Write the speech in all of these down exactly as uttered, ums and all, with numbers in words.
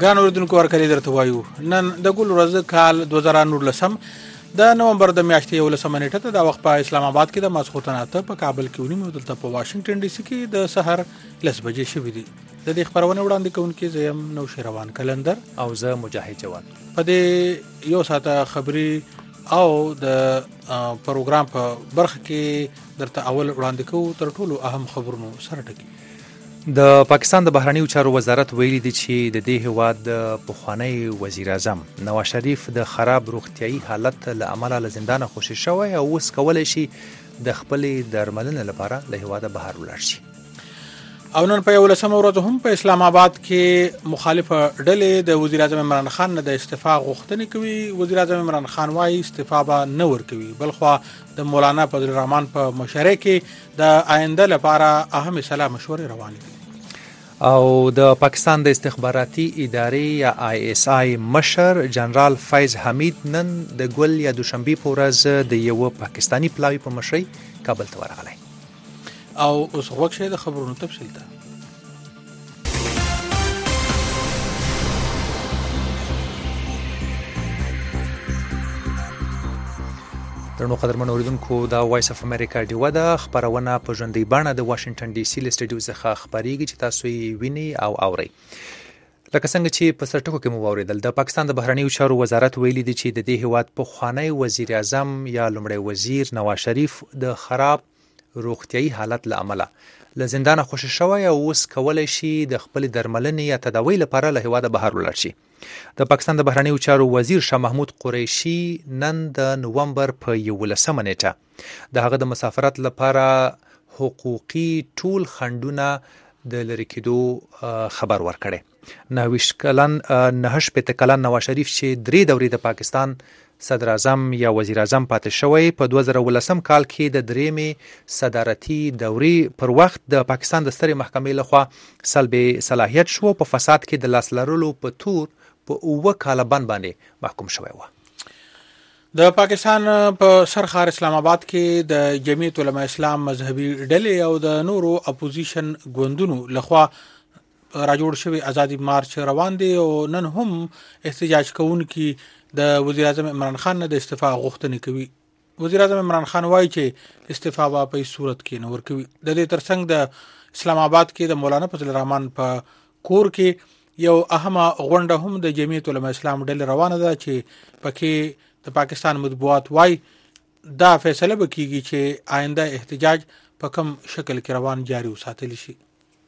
ګران اوریدونکو ورکړی درته وایو نن د ګل ورځ کال دوه زره نولسم د نومبر د میاشتې یولسمه نیټه ته د وخت په اسلام آباد کې د ماسخوتن اته په کابل کې ونیمو دلته په واشنگټن ډي سي کې د سحر لس بجې شوې دي د دې خبرونه وړاندې کوونکي زم نو شروان کلندر او زه مجاهد جواد په دې یو ساعته خبري او د پروګرام په برخه کې درته اول وړاندې کوو تر ټولو اهم خبرونو سره ټکی د پاکستان د بهرنیو چارو وزارت ویلي دی چې د دې هیواد د پخوانی وزیر اعظم نواز شریف د خراب روغتیايي حالت له امله له زندانه خوشي شوی او اوس کولی شي د خپلې درملنې لپاره له هیواده بهر ولاړ شي. او نن په یولسمه ورځ هم په اسلام آباد کې مخالفه ډلې د وزیر اعظم عمران خان نه د استعفا غوښتنه کوي. وزیر اعظم عمران خان وايي استعفا به نه ورکوي، بلخو د مولانا فضل الرحمن په مشوره کې د آینده لپاره اهم سلا مشورې روانې دي. او د پاکستان د استخباراتي ادارې یا آی اس آی مشر جنرال فیض حمید نن د ګل یا دوشنبه په ورځ د یو پاکستانی پلاوی په مشرۍ کابل ته ورغلی. او اوس وګورئ د خبرونو تفصیل ته. درنو قدرمن اوریدونکو دا وایس اف امریکا ډیوه ده خبرونه په ژوندۍ بڼه د واشنگټن ډي سي له سټډیو څخه خبرېږي چې تاسو یې وینئ او اورئ. لکه څنګه چې په سرټکو کې مو واورېدل د پاکستان د بهرنیو چارو وزارت ویلي دی چې د دې هیواد پخوانی وزیر اعظم یا لومړی وزیر نواز شریف د خراب روغتیايي حالت له امله له زندانه خوشي شوی او اوس کولی شي د خپل درملنې یا تداوی لپاره له هیواده بهر ولاړ شي. د پاکستان د بهرنیو چارو وزیر شاه محمود قریشي نن د نومبر په یولسمه نیټه د هغه د مسافرت لپاره حقوقي ټول خنډونه د لرې کېدو خبر ورکړی. نهه کلن نهه شپېته کلن نواز شریف چې درې دورې د پاکستان صدر اعظم یا وزیر اعظم پاتې شوی په دوه زره ولسم کال کې د درېمې صدارتي دورې پر وخت د پاکستان د سترې محکمې لخوا سلب صلاحیت شو په فساد کې د لاس لرلو په تور په اوه کاله بند باندې محکوم شوی و. د پاکستان په سرخار اسلام آباد کې د جمعیت علماء اسلام مذهبي ډلې او د نورو اپوزیشن ګوندونو لخوا راجوړ شوی ازادي مارچ روان دي او نن هم احتجاج کوونکي د وزیر اعظم عمران خان نه د استعفا غوښتنه کوي. وزیر اعظم عمران خان وایي چې استعفا به په صورت کې نه ورکوي. د دې ترڅنګ د اسلام آباد کې د مولانا فضل الرحمن په کور کې یو اهمه غونډه هم د جمعیت علماء اسلام ډلې روانه ده چې پکې د پاکستان مطبوعات وایي دا فیصله وکړي چې آینده احتجاج په کوم شکل کې روان جاري وساتل شي.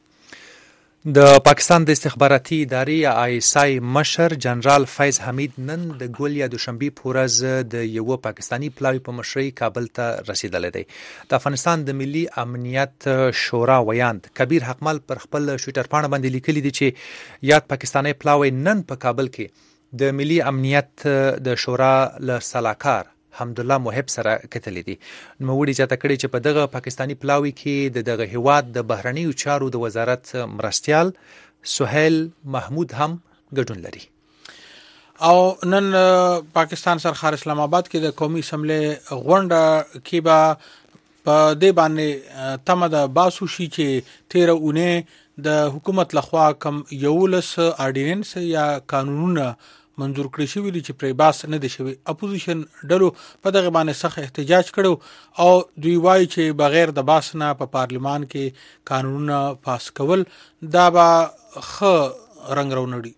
د پاکستان د استخباراتي ادارې یا آی اس آی مشر جنرال فیض حمید نن د ګل یا دوشنبه په ورځ د یو پاکستانی پلاوی په مشرۍ کابل ته رسیدلی دی. د افغانستان د ملي امنیت شورا ویاند کبیر حقمل پر خپل شوټر پاڼه باندې لیکلي دي چې یاد پاکستانی پلاوی نن په کابل کې د ملي امنیت د شورا له سلاکار حمدالله محب سره کتلی دي. نوموړي زیاته کړې چې په دغه پاکستانی پلاوی کې د دغه هیواد د بهرنیو چارو د وزارت مرستیال سهیل محمود هم ګډون لري. او نن پاکستان سرخار اسلام آباد کې د قومي اسمبلی غونډه کې به په دې باندې تمه د باسو شي چې تیره اونۍ د حکومت لخوا کم یولس آرډیننس یا قانونونه منظور کړی شوی دي چې پرې باس نه دي شوی. اپوزیشن ډلو په دغه باندې سخت احتجاج کړو او دوی وایي چې بغیر د باس نه په پارلمان کې قانونونه پاس کول دا به ښه رنګ راونړي.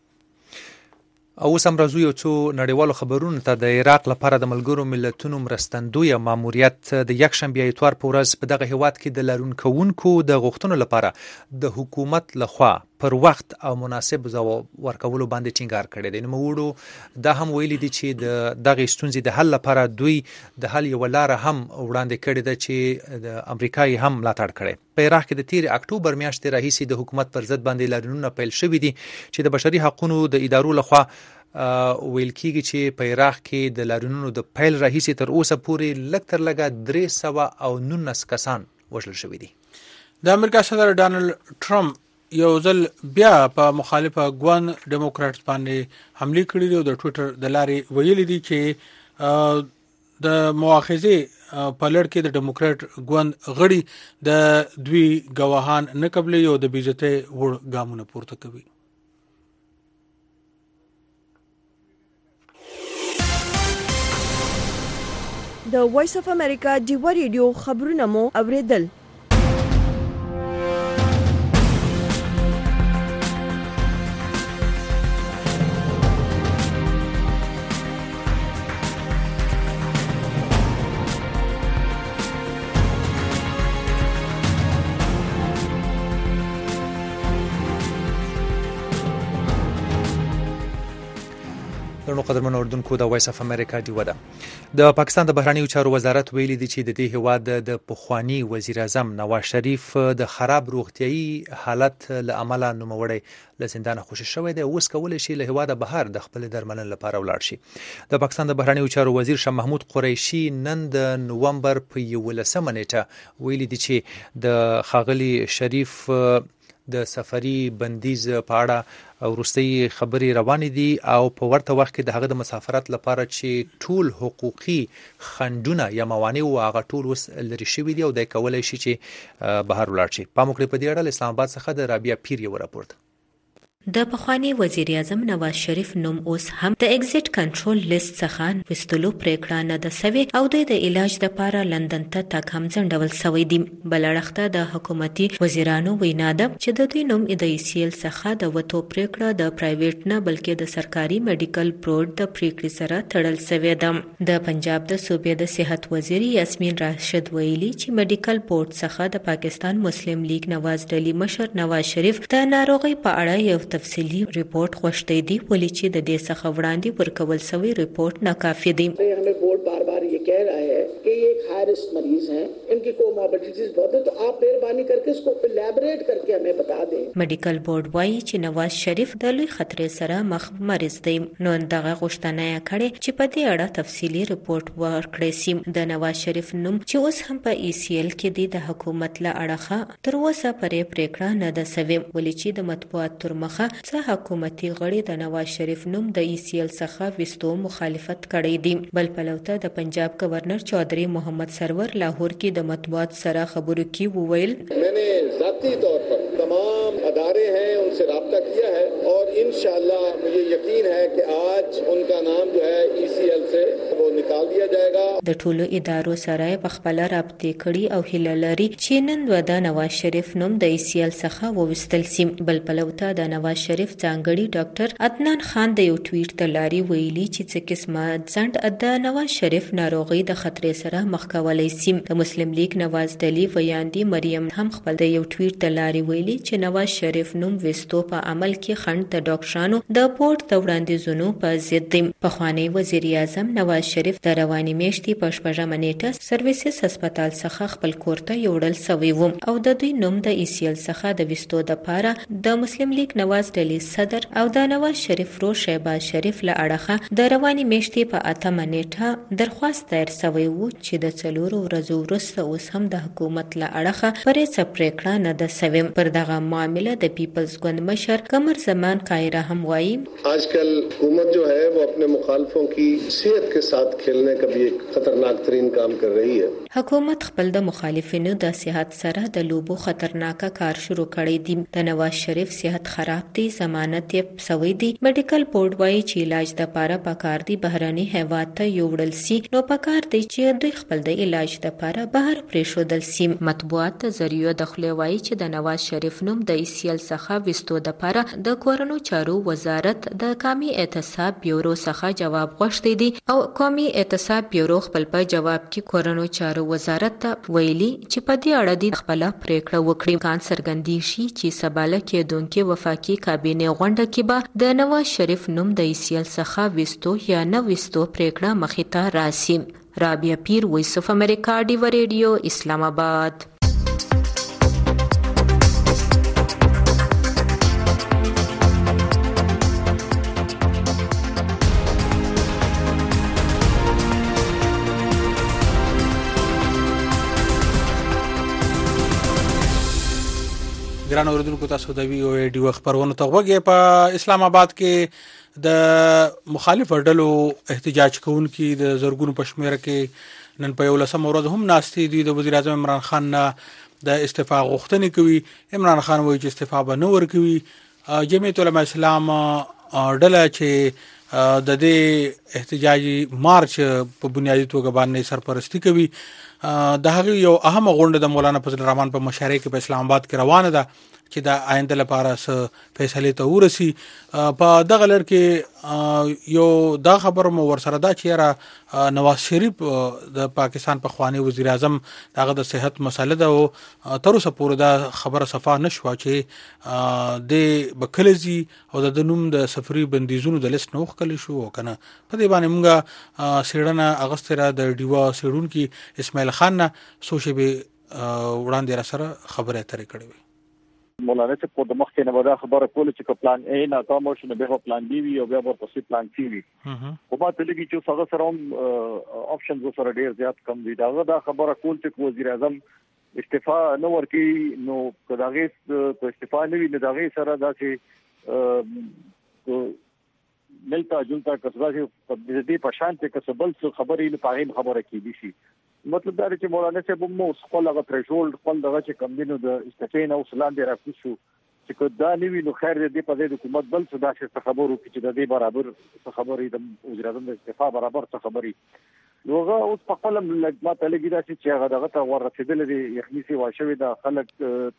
او اوس هم راځو یو څو نړیوالو خبرونو ته. د عراق لپاره د ملګرو ملتونو مرستندویه ماموریت د یکشنبې اتوار په ورځ په دغه هیواد کې د لارون کوونکو د غوښتنو لپاره د حکومت لخوا پر وخت او مناسب ځواب ورکولو باندې ټینګار کړی دی. نوموړو دا هم ویلي دي چې د دغه ستونزې د حل لپاره دوی د حل یو لاره هم وړاندې کړې ده چې د امریکا یې هم ملاتړ کړی. په عراق کې د تیر اکتوبر میاشتې راهیسې د حکومت پر ضد باندې لارونونه پیل شوي دي چې د بشري حقوقو د ادارو لخوا ویل کېږي چې په عراق کې د لارونونو د پیل راهیسې تر اوسه پورې لږ تر لږه درې سوه او نولس کسان وژل شوي دي. د امریکا صدر ډانلډ ټرمپ یو ځل بیا په مخالفه ګوند ډیموکراټ باندې حمله کړې دي او د ټویټر د لارې ویلي دي چې د مؤاخذه په لړ کې د ډیموکراټ ګوند غړي د دوی ګواهان نه قبلې او د بیزته وړ ګامونه پورته کوي. د وایس اف امریکا ډیوا ریډیو خبرونه مو اوریدل. درنو قدرمن اردوونکو د وایس اف امریکا ډیوا ده. د پاکستان د بهرنیو چارو وزارت ویلي دی چې د دې هیواد د پخوانی وزیر اعظم نواز شریف د خراب روغتيایي حالت له امله نوموړی له زندان خوشی شوی دی. اوس کولای شي له هیواده بهر د خپل درملنې لپاره ولاړ شي. د پاکستان د بهرنیو چارو وزیر شاه محمود قریشي نن د نوومبر په یولسمه نیټه ویلي دی چې د خاغلی شریف د سفري بندیز په اړه وروستي خبري روانې دي او په ورته وخت کې د هغه د مسافرت لپاره چې ټول حقوقي خنډونه یا موانع او هغه ټول وس لري شوی دي او د کولای شي چې بهر ولاړ شي. په موږ په دې اړه اسلام آباد څخه د رابعه پیر یو راپورټ. د پخوانی وزیر اعظم نواز شریف نوم اوس هم د ایگزیټ کنټرول لیست څخه وستلو پریکړه نه ده سوي او د علاج لپاره لندن ته تک هم ځنډول سوی دی. بلړخته د حکومتي وزیرانو وینا ده چې د دوی نوم د ایسیل څخه د وټو پریکړه د پرایویټ نه بلکې د سرکاري میډیکل بورډ د پریکړې سره تړل سوی ده. د پنجاب د صوبې د صحت وزیر یاسمین راشد ویلي چې میډیکل بورډ څخه د پاکستان مسلم لیگ نواز ډلی مشر نواز شریف د ناروغي په اړه یو تفصیلی रिपोर्ट خوشته دي ولې چې د دې څخه وړاندې ورکول شوی रिपोर्ट ناکافي دي. हमें बोर्ड बार बार ये कह रहा है कि ये एक हाई रिस्क मरीज हैं, इनकी कोमॉर्बिडिटीज बहुत है, तो आप मेहरबानी करके इसको इलैबोरेट करके हमें बता दें. मेडिकल बोर्ड वायي چې نواز شریف د لوی خطر سره مخ مریض دی. نو دغه غوښتنه یې کړې چې په دې اړه تفصیلی रिपोर्ट ورکړي سي. د نواز شریف نوم چې اوس هم په ای سی ایل کې دی د حکومت له اړخه تر اوسه پرې پریکړه نه ده سوي ولې چې د مطبوعات تر مخه څه حکومتي غړي د نواز شریف نوم د ای سی ایل څخه وستو مخالفت کړی دی. بل پلوته د پنجاب گورنر چودھری محمد سرور لاہور کې د مطبوعات سره خبرو کې وویل میں نے ذاتی طور پر تمام ادارے ہیں ان سے رابطہ کیا ہے اور انشاءاللہ مجھے یقین ہے کہ آج ان کا نام جو ہے ای سی ایل سے وہ نکال دیا جائے گا. د ټولو ادارو سره په خپل رابطې کړي او هیله لري چې نن د نواز شریف نوم د ای سی ایل څخه وویستل سي. بل پلوته د نواز شریف ځانګړي ډاکټر عدنان خان د یو ټویټ ته لاري ویلي چې څه قسمه ځند د نواز شریف ناروغي د خطر سره مخ کولای سي. د مسلم لیگ نواز ډلی ویاندی مریم هم خپل د یو ټویټ ته لاري ویلي چې نواز شریف نوم وستو په عمل کې خنډ د ډاکټرانو د بورډ د وړاندیزونو په ضد دی. پخوانی وزیر اعظم نواز شریف د رواني میاشتې په شپږمه نیټه سرویسز هسپتال څخه خپل کور ته یوړل سوی و او د دوی نوم د ای سی ایل څخه د وستو د پاره د مسلم لیگ نواز ډلی صدر او د نواز شریف رو شهباز شریف له اړخه د رواني میاشتې په اتمه نیټه درخواست دایر سوی و چې د څلورو ورځو وروسته اوس هم د حکومت له اړخه پرې څه پریکړه نه ده سوې. پر دغه معامله د پیپلز ګوند مشر قمر زمان قاهره هم وایي आजकल हुकूमत जो है वो अपने मुखालफों की सेहत के साथ खेलने का भी एक खतरनाक तरीन काम कर रही है. حکومت خپل د مخالفینو د صحت سره د لوبو خطرناک کار شروع کړی دی. د نواز شریف صحت خراب دی، ضمانت یې سوی دی. میډیکل بورډ وایي چې علاج د پاره پکار دی بهراني هیواد ته یوړل سي. نو پکار دی چې دوی خپل د علاج د پاره بهر پریښودل سي. مطبوعات ذریعہ د خلې وایي چې د نواز شریف نوم د ای سی ایل څخه وستو د پاره د کورونو چارو وزارت د قومي اعتصاب بیورو څخه جواب غوښتي دي او قومي اعتصاب بیورو خپل په جواب کې کورونو چارو وزارت ته ویلي چې په دې اړه د خپل پریکړه وکړي. کان سرګندی شي چې سباله کې دونکو وفاقي کابینه غونډه کې به د نواز شریف نوم د ای سی ایل څخه وستو یا نه وستو پریکړه مخې ته راسي. رابعه پیر، وایس اف امریکا ډیوا ریډیو، اسلام آباد. ګران اوریدونکو تاسو د وی او ډیو خبرونه ته وګورئ. په اسلام آباد کې د مخالف ډلو احتجاج کوونکي د زرګونو پښمیر کې نن په یو لسم ورځ هم ناستي دي. د وزیر اعظم عمران خان د استعفا غوښتنې کوي. عمران خان وایي چې استعفا به نه ورکوي. جمعیت علماء اسلام ډله چې د دې احتجاجي مارچ په بنیادی توګه باندې سرپرستی کوي د هغه یو اهم غونډه د مولانا فضل الرحمن په مشارکت کې په اسلام آباد کې روانه ده چې د آینده لپاره څه فیصله ته ورسي. په دغه لړ کې یو دا خبر مو ورسره دا چې را نواز شریف د پاکستان په خوانی وزیر اعظم دغه د صحت مسله ده او تر اوسه پورې دا خبره صفا نشو چې د بکلزي او د نوم د سفري بندیزونو د لیست نوخ کلی شو کنه. په دې باندې موږ سیړنه اغستره د ډیوا سیړون کې اسماعیل خان نه سوشبه وړاندې را سره خبره اترې کړې وي. مولانا چې په مخکې نه ودا خبره کوله چې پلان اے نه تاسو شنو به پلان بی وی او بیا ورپسې پلان سی وی خو ما ته لګي چې څنګه سره هم آپشنز سره ډیر زیات کم دي. دا دا خبره کول چې وزیر اعظم استعفا نه ورکي نو کداغه په استعفا نه وی نه داغه سره دا چې ملتا جنتا کسبه چې په دې په شان کې کسبل څه خبرې نه پاغې خبره کې دي شي. مطلب دا چې مولانا صاحب مو خپل هغه تھریشولډ خپل دغه چې کم دینو د استفین او سلام دی راکو شو چې دا نیوی نو خیر دې په دې حکومت بل څه دا چې خبرو کې چې د دې برابر څه خبرې د وزیر اعظم د استعفا برابر څه خبرې نو هغه اوس په خپل ما ته لګی دا چې هغه دغه ته ورسېدل دي یخني سي واښوي د خلک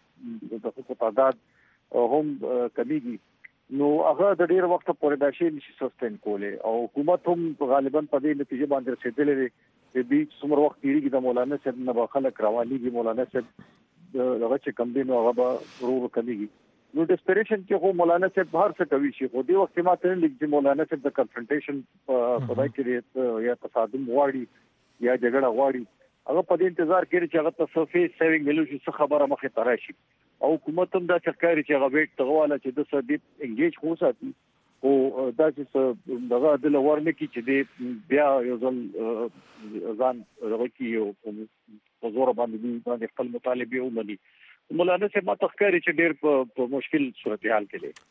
د حقوق تعداد هم کمیږي نو هغه د ډیر وخت پورې دا شی نشي سسټین کوله او حکومت هم غالبا په دې نتیجه باندې رسیدلې دي چې بیچ څومره وخت تیریږي د مولانا صاحب نه به خلک روانيږي مولانا صاحب دغه چې کم دي نو هغه به ورو کمیږي. نو ډیسپریشن کې خو مولانا صاحب هر څه کوي شي خو دې وخت ما ته لګي مولانا صاحب د کنفرنټیشن په دای کې یا تصادم غواړي یا جګړه غواړي هغه په دې انتظار کوي چې هغه تصفی سیوینګ ملو چې خبره مخه تراشي او حکومت هم دا چکاري چې هغه ویټ تغواله چې د سدي انګیج خو ساتي او دا چې دغه د لورنه کې چې دی بیا یو ځل ځان راوکی او په زور باندې باندې خپل مطالبه ومني. مولانا صاحب ما تخکاری چې ډېر په مشکل صورتحال کې دي.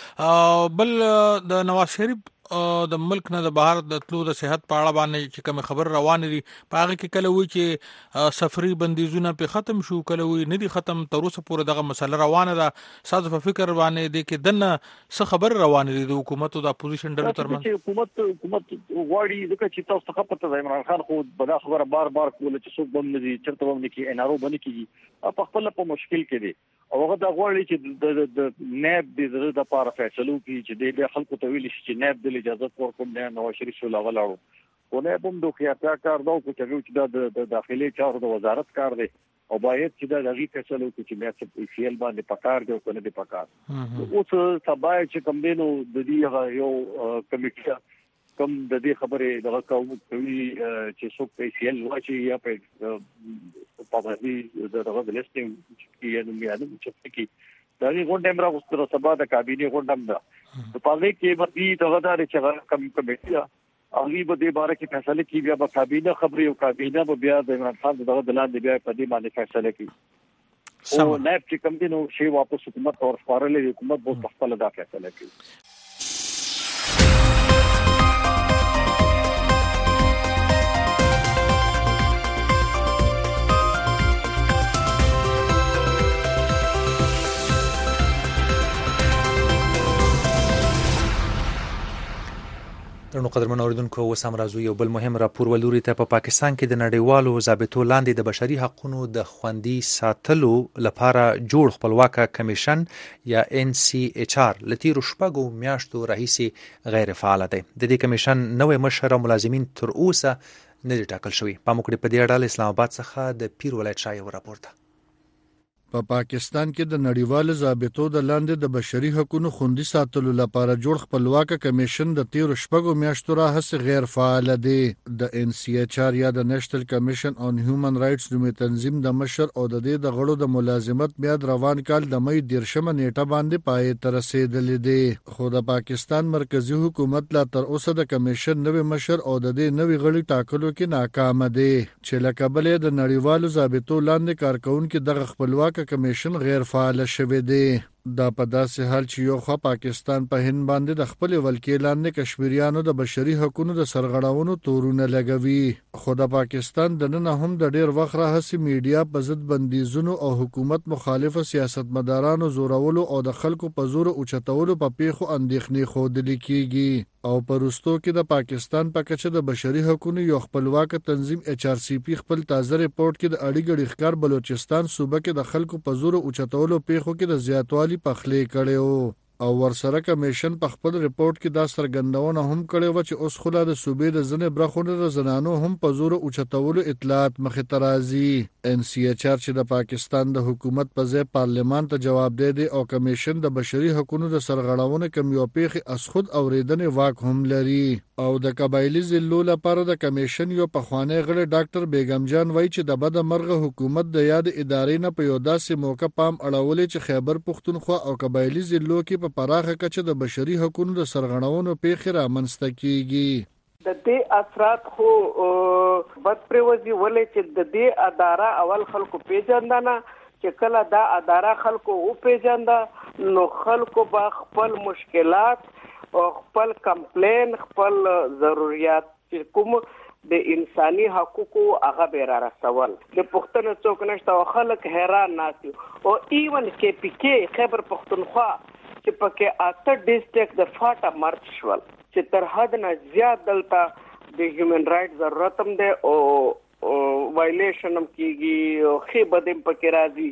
ها بل د نواز شریف د ملک نه د بهر د تلو د صحت په اړه باندې چې کوم خبر روان دي په هغه کې کله وی چې سفري بندیزونه په ختم شو کله وی نه دي ختم تر اوسه پورې دغه مسله روانه ده. ساده په فکر باندې دي کې دنه څه خبر روان دي د حکومت او د اپوزیشن ډلو ترمنځ. حکومت حکومت غواړي ځکه چې تاسو ته پته ده عمران خان خو بدا خبره بار بار کوله چې څوک بم نه دي چرته بم نه کی ان ار او باندې کیږي په خپل په مشکل کې دي او هغه دا غواړي چې د نیب د زړه د لپاره فیصلو کې چې د خلکو ته ویل شي چې نیب د اجازه ورکوم نه نو شریف شو لاغلاو او نه بم دوه خیاطه کار دا کو چې د داخلي چارو د وزارت کار دی او باید چې دا دغه فیصلو کې چې مې څه فیل باندې پکار دی او کنه دی پکار اوس سبا چې کوم دینو د دې یو کمیټه کوم د دې خبرې دغه کوي چې څوک پیسې واچي یا په پابندي دغه د لیستینګ کې نو میانه چې کې دا یې غونډه مرا غوښتل سبا د کابینه غونډه ده په پاره کې ورته دغه دار چې کوم کمیټه اغي به د باره کې فیصله کی بیا په کابینه خبري او کابینه به بیا د عمران خان دغه دلان دی بیا په دې باندې فیصله کوي او نائب چې کوم دي نو شی واپس حکومت اور سپارلې حکومت به خپل دا فیصله کوي. درنو قدرمن اوریدونکو وسام راځو یو بل مهم راپور ولوري ته په پا پاکستان کې د نړیوالو ضابطو لاندې د بشري حقوقو د خوندي ساتلو لپاره جوړ خپلواک کمیشن یا ان سی ایچ آر لتیر شپږو میاشتو راهیسي غیر فعال دی. د دې کمیشن نوې مشر او ملازمین تر اوسه نه دي ټاکل شوي. په موږ په دې اړه اسلام آباد څخه د پیر ولایت شایو راپورته. په پا پاکستان کې د نړیوال ضابطو د لاندې د بشري حقوقو خوندي ساتلو لپاره جوړ خپلواک کمیشن د تیر شپږو میاشتو راهیسې غیر فعال دی. د ان سی ایچ آر یا د نېشنل کمیشن آن هیومن رائټس نومي تنظیم د مشر او د دې د غړو د ملازمت میاد روان کال د مې دیرشمه نیټه باندې پای ته رسیدلې دی خو د پاکستان مرکزی حکومت لا تر اوسه د کمیشن نوې مشر او د دې نوې غړي ټاکلو کې ناکام دی چې لکه بلې د نړیوالو ضابطو لاندې کارکونکو دغه خپلواک کمیشن غیر فعال شوه دی. دا په داسې حال چې یو خوا پاکستان په هند باندې د خپل ولکې لاندې کشمیریانو د بشري حقوقو د سرغړونو تورونه لګوي، خو د پاکستان د نن هم د ډیر وخت راهسي میډیا په ضد بندیزونو او حکومت مخالفه سیاستمدارانو زورولو او د خلکو په زور اوچتولو په پیښو اندېښنې ښودل کیږي. او پرستو کې د پاکستان په کچه د بشري حقوقو یو خپلواک تنظیم ایچ آر سی پی خپل تازه ریپورت کې د اړیګړي ښکار بلوچستان صوبه کې د خلکو په زور اوچتولو پیښو کې د زیاتوالي پخلې کړي وو، او ورسره کمیشن په خپل ریپورت کې دا څرګندونه هم کړې و چې اوس خو د صوبې د ځینې برخو د زنانو هم په زور اوچتولو اطلاعات مخې ته راځي. ان سی ایچ آر چې د پاکستان د حکومت په ځای پارلمان ته جواب دی او کمیشن د بشري حقوقو د سرغړونې کم یو پیښې از خود اوریدنې واک هم لري. او د قبایلی ضلعو لپاره د کمیشن یو پخوانی غړی ډاکټر بیگم جان وایي چې د بد مرغه حکومت د یاد ادارې نه په یو داسې موقع پام اړولې چې خیبر پښتونخوا او قبایلی ضلعو کې په پراخه کچه د بشري حقوقو د سرغړونو پیښې رامنځته کیږي. د دې اثرات خو بد پروزي ولې چې د دې اداره اول خلکو پیژندنه چې کله دا اداره خلکو او پیژنده نو خلکو به خپل مشکلات او خپل کمپلین خپل ضرورت چې کوم د انساني حقوقو هغه به را رسول د پښتنو څوک نشته او خلک حیران ناسي. او ایون کې پی کې خیبر پښتونخوا چې پکې اته ډیسټریکټ د فاټا مرچ شول چې تر حد نه زیات دلته د هیومن رائټ ضرورت هم دی او وایلیشن هم کیږي او خې بدیم پکې راځي،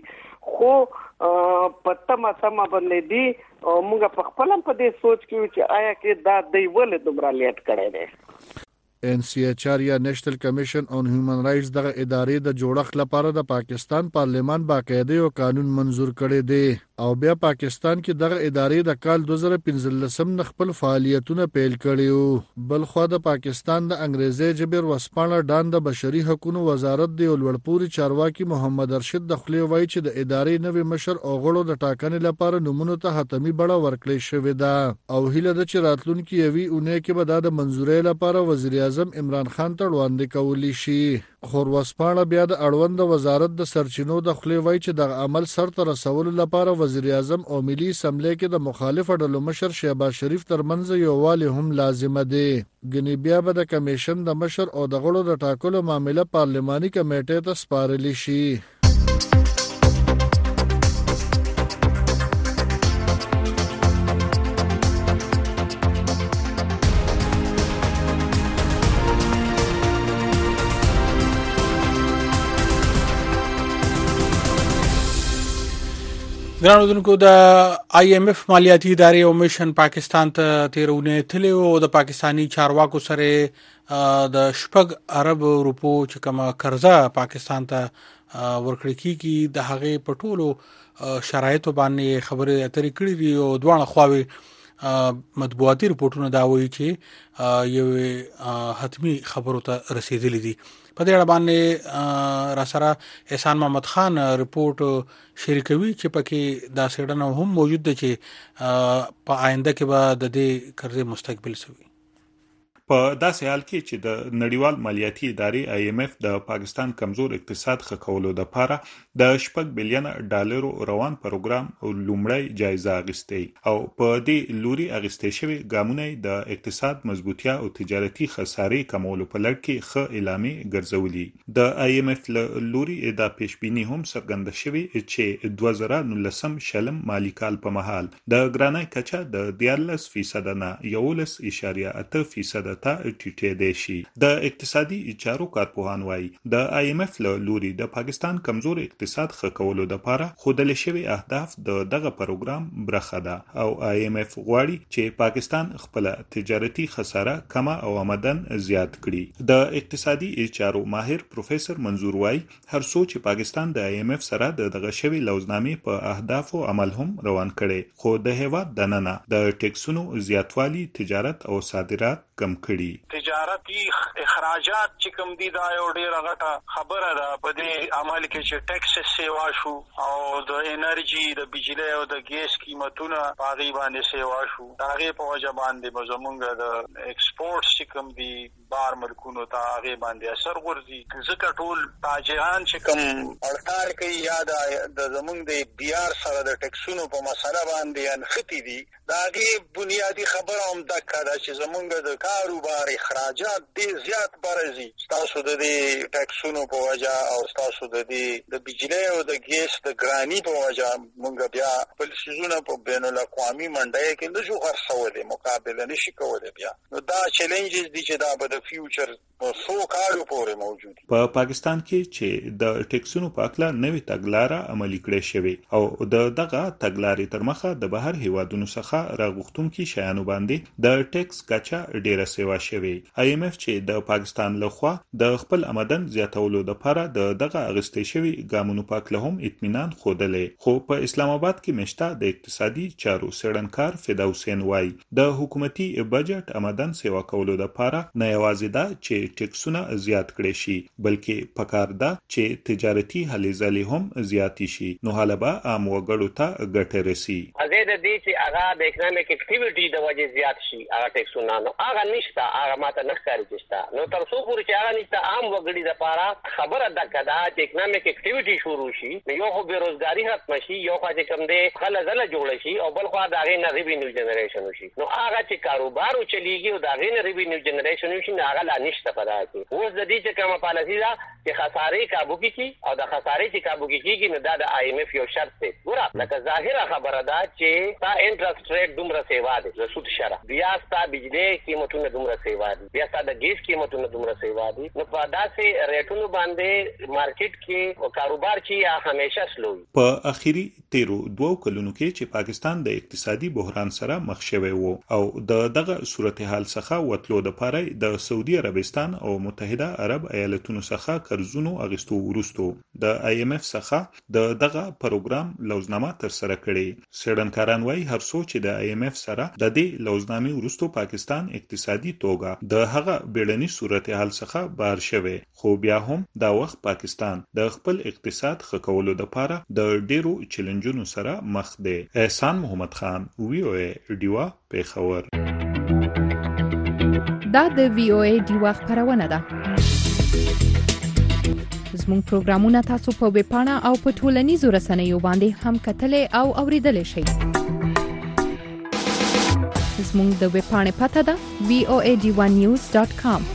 خو پته ما تمه باندې دی او موږ په خپل په دې سوچ کې چې آیا کې دا دی ولې دومره لیټ کړی دی. ان سی ایچ آر یا نیشنل کمیشن آن هیومن رائټس دغه ادارې د جوړښت لپاره د پاکستان پارلمان باقاعده یو قانون منزور کړی دی او بیا پاکستان کې دغه ادارې د کال دوه زره پنځلسم نه خپل فعالیتونه پیل کړي وو. بل خو د پاکستان د انګریزي جبر وسپانه ډان د بشري حقوقو وزارت دی لوړپوري چارواکي محمد ارشد د خلی وایي چې د ادارې نوې مشر او غړو د ټاکنې لپاره نمونه ته حتمی بڼه ورکړې شوې ده او هیله ده چې راتلونکي یوې اونۍ کې به د منزورۍ لپاره وزیر اعظم عمران خان ته وړاندې کولی شي. خوروسپانه بیا د اړوند وزارت د سرچینو د خلی وایي چې د عمل سرته رسولو لپاره وزیر اعظم او ملي اسمبلی کې د مخالف ډلو مشر شهباز شریف ترمنځ یووالی هم لازمه دی. ګنې بیا به د کمیشن د مشر او د غړو د ټاکلو معامله پارلماني کمیټې ته سپارلی شي. ګرانو دونکو د آی ایم ایف مالیاتي ادارې او میشن پاکستان ته تیرونه تللی او د پاکستانی چارواکو سره د شپږ ارب روپو چې کومه قرضه پاکستان ته ورکړی کیږي د هغه په ټولو شرایطو باندې خبره اترې کړې دي او دوه خواوي مطبوعاتي رپورټونه دا وایي چې یو حتمی خبرو ته رسیدلې دي. په دې اړه باندې را سره احسان محمد خان رپورټ شریکوي چې پکې دا سیډنه هم موجود ده چې په آینده کې به د دې قرضې مستقبل سوي. په داسې حال کې چې د نړیوال مالیاتي ادارې آی ایم ایف د پاکستان کمزور اقتصاد ښه کولو لپاره د شپږ بلین ډالرو روان پروګرام لومړی جایزه اخیستې او په دې لوري اخیستې شوی ګامونه د اقتصاد مضبوطیا او تجارتي خسارې کمولو په لړ کې ښه اعلامي ګرځولي. د آی ایم ایف لوري دا پیشبینی هم څرګنده شوی چې دوه زره نولسم شلم مالی کال په مهال د ګرانۍ کچه د دیارلس فیصد نه یولس اشاریه اته فیصد ته ټیټېدای شي. د اقتصادي چارو کارپوهان وایي د آی ایم ایف له لوري د پاکستان کمزور اقتصاد ښه کولو لپاره ښودل شوي اهداف د دغه پروګرام برخه ده او آی ایم ایف غواړي چې پاکستان خپل تجارتي خساره کمه او آمدن زیات کړي. د اقتصادي چارو ماهر پروفیسور منظور وایي هر څو چې پاکستان د آی ایم ایف سره د دغه شوي لوزنامې په اهدافو عمل هم روان کړي خو د هیواد دننه د ټیکسونو زیاتوالی تجارت او صادرات کم کړي. تجارتي اخراجات چې کوم دي دا یو ډیره غټه خبره ده په دې عمل کې چې ټیکس سیوا شو او د انرژي د بجلی او د ګیس قیمتونه باغی باندې سیوا شو. هغه په وجه باندې زمونږ د ایکسپورټ چې کوم دي بار ملکونو ته هغه باندې اثر ورځي. ځکه ټول تاجران چې کوم اړتال کوي یا د زمونږ د بیار سره د ټیکسونو په مسله باندې انختی دي. دا هغه بنیادی خبره هم دا کړه چې زمونږ د کاروبار اخراجات ډیر زیات برزي تاسو د دې ټیکسونو په وجه او تاسو د دې د بجلی او د ګیس د ګرانی په وجه مونږ بیا بل سيزونه په بین الاقوامي منډه کې د شو خرڅولې مقابله نشي کولای. بیا نو دا چیلنجز دي چې دا به د فیوچر په څو کالو پورې موجود دي. په پاکستان کې چې د ټیکسونو په اړه نوې تګلارې عملي کړې شوې او د دغه تګلارې تر مخه د بهر هیوادونو څخه راغښتونکو شیانو باندې د ټیکس کچا ډیره سیوا شوې. آی ایم ایف چې د پاکستان لخوا د خپل آمدن زیاتولو لپاره د دغه اغستې شوی ګامونو په اړه هم اطمینان خوده، خو په اسلام آباد کې مشته د اقتصادي چارو سړنکار فدا حسین وای د حکومتي بجټ آمدن سیوا کولو لپاره نه یوازې دا چې ټیکسونه زیات کړي شي بلکې پکار ده چې تجارتي هلې ځلې هم زیات شي نو حالا به عام وګړو ته ګټه رسي. ازید دې چې هغه د اکونومیک اکټیویټي د وجې زیات شي هغه ټیکسونه نو هغه نشته هغه ماته نه ښکاري چې نو تر څو پورې چې هغه نشته عام وګړي لپاره خبره ده کدا چې اکونومیک اکټیویټي شروع شي نو یو خو بیروزګاری ختم شي یو خو چې کوم دې خلک زله جوړ شي او بل خو دا غي نه ریوینیو جنریشن شي نو هغه چې کاروبار چلیږي او دا غي نه ریوینیو جنریشن شي نه هغه لا نشته پدا کی اوس د دې چې کومه پالیسی ده چې خسارې کابو کیږي او د خسارې چې کابو کیږي نو دا د آی ایم ایف یو شرط دی. ګوره لکه ظاهره خبره ده چې تا انټرست ریټ دومره سیوا دي د سود شرح بیا ستا بجلی قیمتونه دومره سیوا دي بیا ستا د ګیس قیمتونه دومره سیوا دي نو په داسې ریټونو باندې مارکیټ کې کاروبار چې همیشه سلو. په اخیری تیرو دوو کلونو کې چې پاکستان د اقتصادي بحران سره مخ شوی وو او د دغه صورتحال څخه وتلو لپاره د سعودي عربستان او متحده عرب ایالتونو څخه قرضونو اغستو ورستو د آی ایم ایف څخه د دغه پروګرام لوزنامه تر سره کړي. سړنکاران وایي هر څو چې د آی ایم ایف سره د دې لوزنامې ورستو پاکستان اقتصادي توګه د هغه بیړني صورتحال څخه بهر شوی خو بیا هم دا وخت پاکستان د خپل اقتصاد ښه کولو لپاره د ډیرو چیلنجونو سره مخ دی. احسان محمد خان وی او ای ډیوا پیښور. دا د وی او ای ډیوا خبرونه ده. زموږ پروګرامونه تاسو په ویب پاڼه او په ټولنیزو رسنیو باندې هم کتلې او اوریدلې شئ. زموږ د ویب پاڼې پته ده وی او ای ډی ون نیوز ډاټ کام.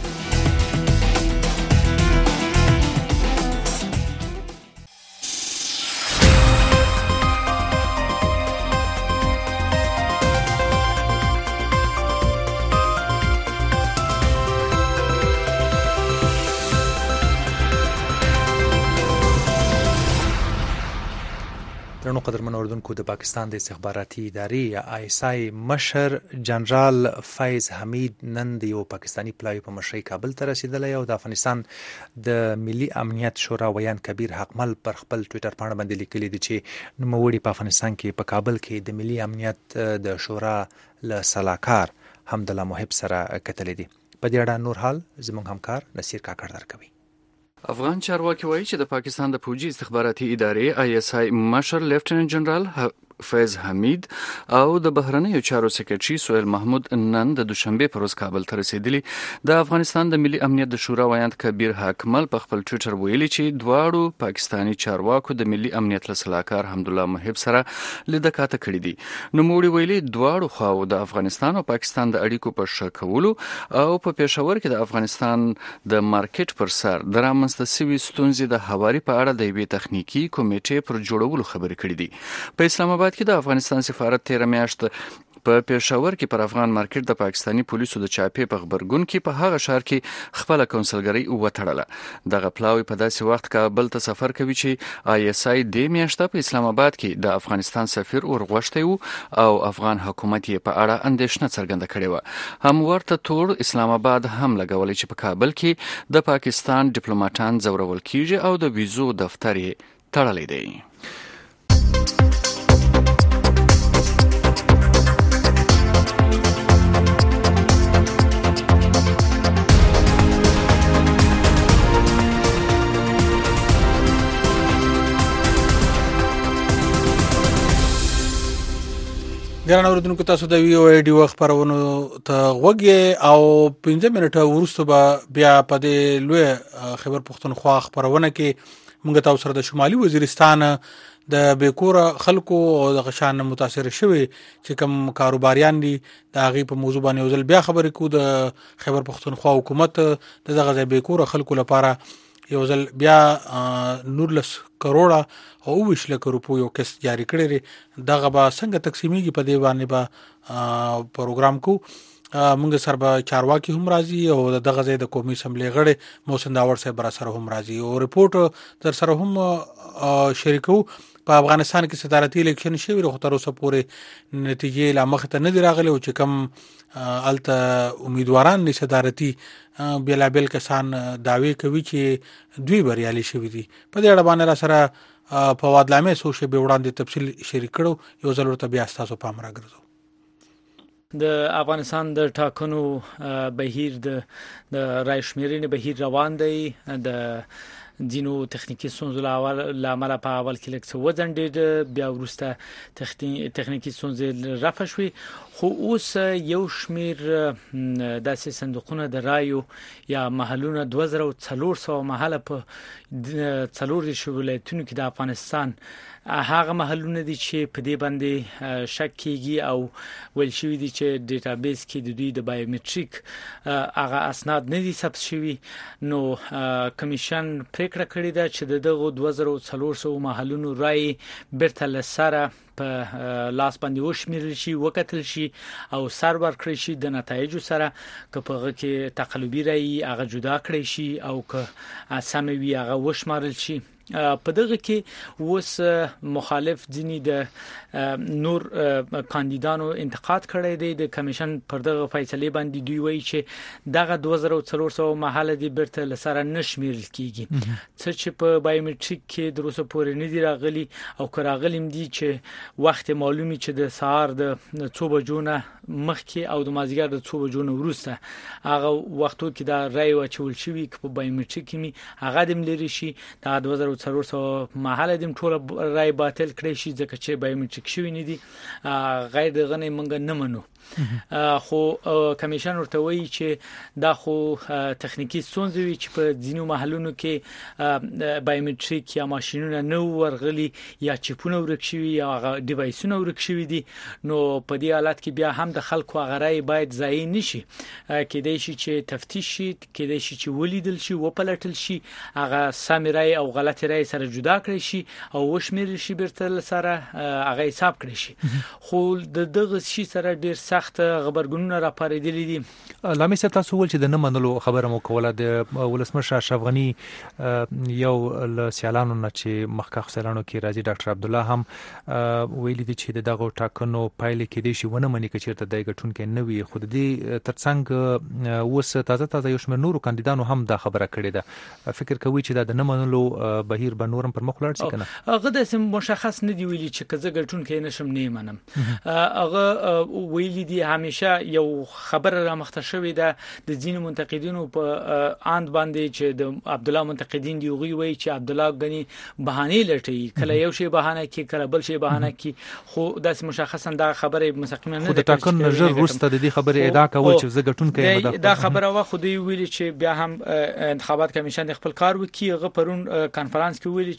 درنو قدرمن اوردونکو د پاکستان د استخباراتي ادارې یا آی اس آی مشر جنرال فیض حمید نن د یو پاکستانی پلاوی په مشرۍ کابل ته رسیدلی او د افغانستان د ملي امنیت شورا ویان کبیر حقمل پر خپل ټوئیټر پاڼه باندې لیکلي دي چې نوموړي په افغانستان کې په کابل کې د ملي امنیت د شورا له سلاکار حمدالله محب سره کتلي دي. په دې اړه نور حال زموږ همکار نصیر کاکړ درکوي. افغان چارواکي وایي چې د پاکستان د پوجي استخباراتي ادارې آی اس آی مشر لیفټیننټ جنرال فیض حمید او د بهرنیو چارو سکرټري سهیل محمود نن د دوشنبه پر ورځ کابل ته رسیدلی. د افغانستان د ملي امنیت د شورا ویاند کبیر حکمل په خپل ټوئیټر ویلي چې دواړو پاکستانی چارواکو د ملي امنیت له سلاکار حمدالله محب سره لیدکاته کړې دي. نو موږ ویلي دواړو خواو د افغانستان او پاکستان د اړیکو په ښه کولو او په پېښور کې د افغانستان د مارکیټ پر سر د رامنځته شوي ستونزې د هواري په اړه د یوې تخنیکی کمیټې پر جوړولو خبرې کړې دي. په اسلام آباد کې د افغانستان سفارت تیر میاشت په پېښور کې پر افغان مارکیټ د پاکستانی پولیسو د چاپې په خبرګون کې په هغه ښار کې خپل کونسلګری وټړله. دغه پلاوی په داسې وخت کابل ته سفر کوي چې آی اس آی د میاشت په اسلام آباد کې د افغانستان سفیر ورغوښتی وو او افغان حکومت یې په اړه اندېښنه څرګنده کړې وه. هم ورته تور اسلام آباد هم لګولې چې په کابل کې د پاکستان ډیپلوماټان ځورول کیږي او د ویزو دفتر یې تړلی دی. ګران اوریدونکو تاسو د وی او ای ډي خبرونو ته وګورئ او پنځه منټه وروسته به بیا په دې لوی خبر پښتونخوا خبرونه کې موږ تاسو سره د شمالي وزیرستان د بیکوره خلکو او د غشان متاثر شوی چې کوم کاروباریان دي د هغه په موضوع باندې وزل بیا خبرې کو د خبر پښتونخوا حکومت د دغه بیکوره خلکو لپاره یو ځل بیا نورلس کروڑه او ویش لک روپو یو کس جاری کړی دغه به څنګه تقسیمیږي په دی باندې به پروګرام کو موږ سره به چارواکي هم راځي او دغه ځای د قومي اسمبلی غړي محسن داور صاحب سره هم راځي او ریپورت در سره هم شریکو په افغانستان کې صدارتي الیکشن شوی خو تر اوسه پورې نتیجې لا مخ ته نه دی راغلی او چې کم الته امیدواران دي صدارتي بلا بل کسان داوی کوي چې دوی بریالي شوی دي په دې اړه باندې را سره په وادلامه سوشه به وړاندې تفصیل شریک کړو یو ضرورت بیا تاسو پام راګرځو د افغانستان د ټاکنو بهیر د رای شمیرنې بهیر روان دی د دینو تخنیکی ستونزو لامل په اول کې لکه څه وځنډېد بیا وروسته تخنیکی ستونزې رفع شوې خو اوس یو شمیر داسې صندوقونه د رایو یا محلونه دوه زره او څلور سوه محله په څلور ولایتونو کې د افغانستان هغه محلونه دي چې په دې باندې شک کیږي او ویل شوی دي چې ډیټابیس کې د دوی د بایومټریک هغه اسناد نه دي ثبت شوي نو کمیشن پریکړه کړې ده چې دغه دوه زره او څلور سوه محلونو رای بیرته لسره په لاس باندې وشمیرل شي وکتل شي او سر ورکړي شي د نتایجو سره که په هغه کې تقلبي رای هغه جدا کړي شي او که سموي هغه وشمارل شي په دغه کې اوس مخالف ځینی د نور کاندیدانو انتقاد کړی دی د کمیشن پر دغه فیصله باندې دوی وایي چې دغه دوه زره او څلور سوه محله دی برته لسره نشمیرل کیږي څه چې په بایومټریک کې د روسو پورې نه دی راغلي او که راغلي دي چې وخت معلومي چې د سهار د څو بجو نه مخکې او د مازیګر د څو بجو نه وروسته هغه وختو کې دا رای واچول شوی چې په بایومټریک کې هغه د ملري شي دا دوه زره څلور سوه محله د ټوله رای باطل کړی شي ځکه چې بایومټریک شوی نه دي غیر دغه نه منګ نه منو خو کمیشن ورته وایي چې دا خو تخنیکی ستونزې وي چې په ځینو محلونو کې بایومټریک یا ماشینونه نه ورغلي یا چپونه ورک شوي یا ډیوایسونه ورک شوي دي نو په دې حالت کې بیا هم د خلکو هغه رای باید ضایع نشي کېدای شي چې تفتیش شي کېدای شي چې ولیدل شي وپلټل شي هغه سم رای او غلط رای سره جدا کړی شي او وشمیرل شي بیرته سره هغه حساب کړی شي خو د دغه شي سره ډیر سخت خبرګونونه راپاریدلې دي لامي ست تاسو ول چې د نه منلو خبره مو کوله د ولسمشر اشرف غنی یو ل سیالانو نه چې مخکخ سیالانو کې راځي ډاکټر عبد الله هم ویلي دي چې دغه ټاکنو پایله کې دي شي ونه مني چې د ګټون کې نوې خود دي ترڅنګ اوس تازه تازه یو شمېر نورو کاندیدانو هم دا خبره کړې ده فکر کوي چې د نه منلو بهیر به نورم پر مخ لاړ شي کنه هغه د مشخص نه دی ویلي چې کزه ګټون کې نشم نه منم هغه ویلي دي همیشه یو خبر را مخته شوی ده د ځینو منتقدینو په اند باندې چې د عبد الله منتقدین دی وی وی چې عبد الله غنی بهانه لټي کله یو شی بهانه کی کله بل شی بهانه کی خو داس مشخصا دا خبره مستقیما نه ده ټاکن نظر روسته د دې خبره ادعا کول چې زه ګټون کې دا خبره وا خو دی ویلي چې بیا هم انتخابات کمیشن خپل کار وکي هغه پرون کانفرنس کې ویلي